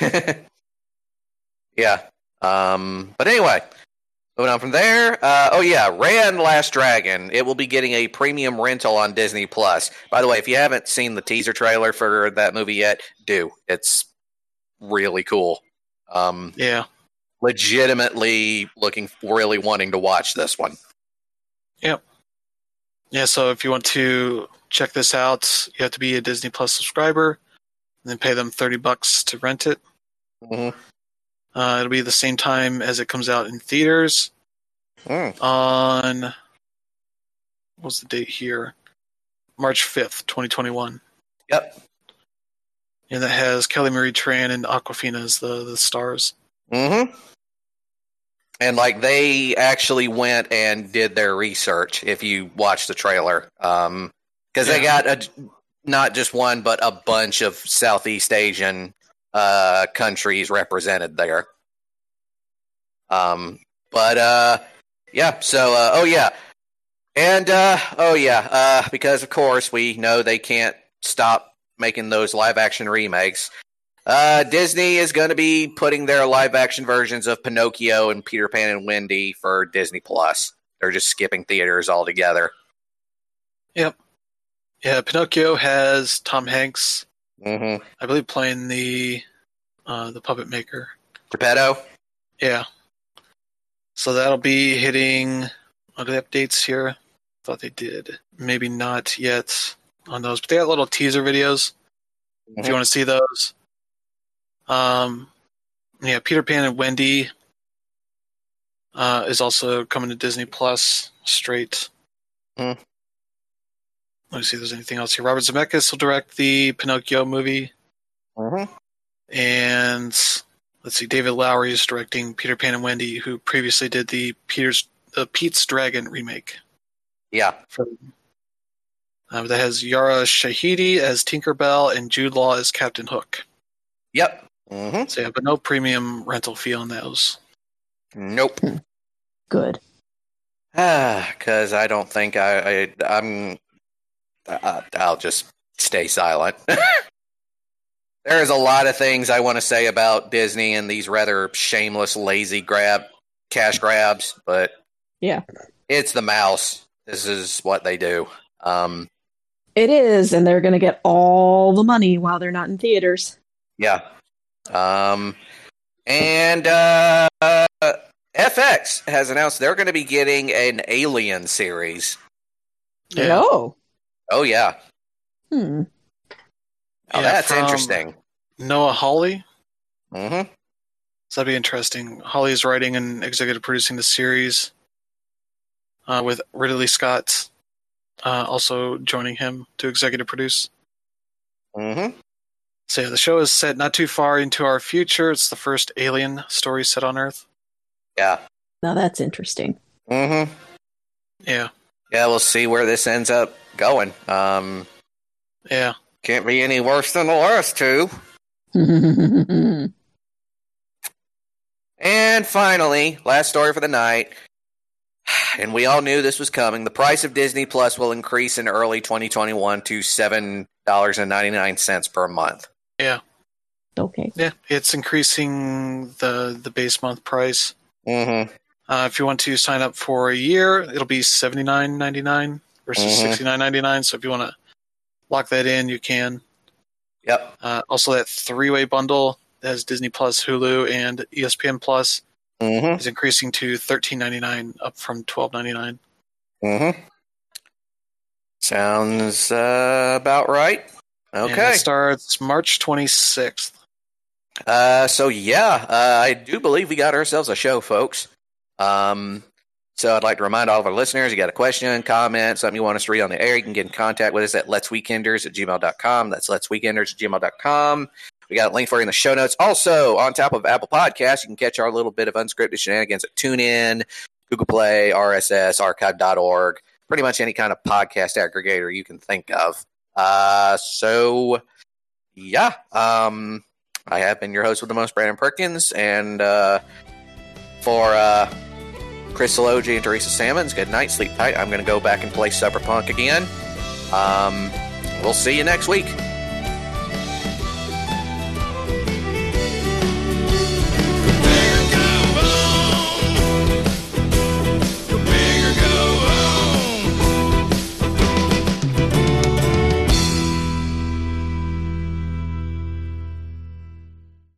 S1: Yeah. Um. But anyway, moving on from there. Uh. Oh yeah, Raya Last Dragon. It will be getting a premium rental on Disney Plus. By the way, if you haven't seen the teaser trailer for that movie yet, do. It's really cool. Um.
S3: Yeah.
S1: Legitimately looking, really wanting to watch this one.
S3: Yep. Yeah, so if you want to check this out, you have to be a Disney Plus subscriber and then pay them thirty bucks to rent it.
S1: Mm-hmm.
S3: Uh, it'll be the same time as it comes out in theaters
S1: Mm.
S3: on, what's the date here? March fifth, twenty twenty-one.
S1: Yep.
S3: And that has Kelly Marie Tran and Aquafina as the, the stars.
S1: Mm-hmm. And like they actually went and did their research. If you watch the trailer, um, because they
S3: Yeah.
S1: got a, not just one but a bunch of Southeast Asian uh, countries represented there. Um, but uh, yeah. So uh, oh yeah, and uh, oh yeah, uh, because of course we know they can't stop making those live action remakes. Uh, Disney is going to be putting their live action versions of Pinocchio and Peter Pan and Wendy for Disney Plus. They're just skipping theaters altogether.
S3: Yep. Yeah, Pinocchio has Tom Hanks,
S1: Mm-hmm.
S3: I believe, playing the uh, the puppet maker.
S1: Geppetto?
S3: Yeah. So that'll be hitting. Are they updates here? Thought they did. Maybe not yet on those, but they got little teaser videos
S1: Mm-hmm.
S3: if you want to see those. Um, yeah, Peter Pan and Wendy uh, is also coming to Disney Plus straight.
S1: Mm.
S3: Let me see if there's anything else here. Robert Zemeckis will direct the Pinocchio movie.
S1: Mm-hmm.
S3: And let's see, David Lowery is directing Peter Pan and Wendy, who previously did the Peter's uh, Pete's Dragon remake.
S1: Yeah.
S3: For, uh, that has Yara Shahidi as Tinkerbell and Jude Law as Captain Hook.
S1: Yep. Mm-hmm.
S3: So yeah, but no premium rental fee on those.
S1: Nope.
S2: Good.
S1: Ah, because I don't think I, I I'm. Uh, I'll just stay silent. There is a lot of things I want to say about Disney and these rather shameless, lazy grab cash grabs, but
S2: Yeah.
S1: it's the mouse. This is what they do. Um,
S2: It is, and they're going to get all the money while they're not in theaters.
S1: yeah. Um, and uh, uh, F X has announced they're going to be getting an Alien series.
S3: Yeah.
S2: No.
S1: Oh, yeah.
S2: Hmm.
S1: Oh,
S3: Yeah,
S1: that's
S3: from
S1: interesting.
S3: Noah Hawley.
S1: Mm-hmm.
S3: So that'd be interesting. Hawley's writing and executive producing the series, uh, with Ridley Scott uh, also joining him to executive produce.
S1: Mm-hmm.
S3: So yeah, the show is set not too far into our future. It's the first alien story set on Earth.
S1: Yeah.
S2: Now that's interesting.
S1: Mm-hmm.
S3: Yeah.
S1: Yeah, we'll see where this ends up going. Um,
S3: Yeah.
S1: can't be any worse than the last two. And finally, last story for the night. And we all knew this was coming. The price of Disney Plus will increase in early twenty twenty-one to seven dollars and ninety-nine cents per month.
S3: Yeah.
S2: Okay.
S3: Yeah. It's increasing the, the base month price.
S1: Mm-hmm.
S3: Uh, if you want to sign up for a year, it'll be seventy-nine ninety-nine versus
S1: Mhm.
S3: sixty-nine ninety-nine. So if you want to lock that in, you can.
S1: Yep.
S3: Uh, also, that three-way bundle that has Disney Plus, Hulu, and E S P N Plus
S1: Mm-hmm.
S3: is increasing to thirteen ninety-nine, up from twelve ninety-nine.
S1: Mm-hmm. Sounds uh, about right.
S3: And
S1: Okay.
S3: that starts March twenty-sixth.
S1: Uh, so yeah, uh, I do believe we got ourselves a show, folks. Um, so I'd like to remind all of our listeners, you got a question, comment, something you want us to read on the air, you can get in contact with us at letsweekenders at gmail dot com. That's letsweekenders at gmail dot com. We got a link for you in the show notes. Also, on top of Apple Podcasts, you can catch our little bit of unscripted shenanigans at TuneIn, Google Play, R S S, archive dot org, pretty much any kind of podcast aggregator you can think of. Uh, so, yeah, um, I have been your host with the most, Brandon Perkins, and uh, for uh, Chris Salogi and Teresa Sammons, good night, sleep tight. I'm going to go back and play Cyberpunk again. Um, we'll see you next week.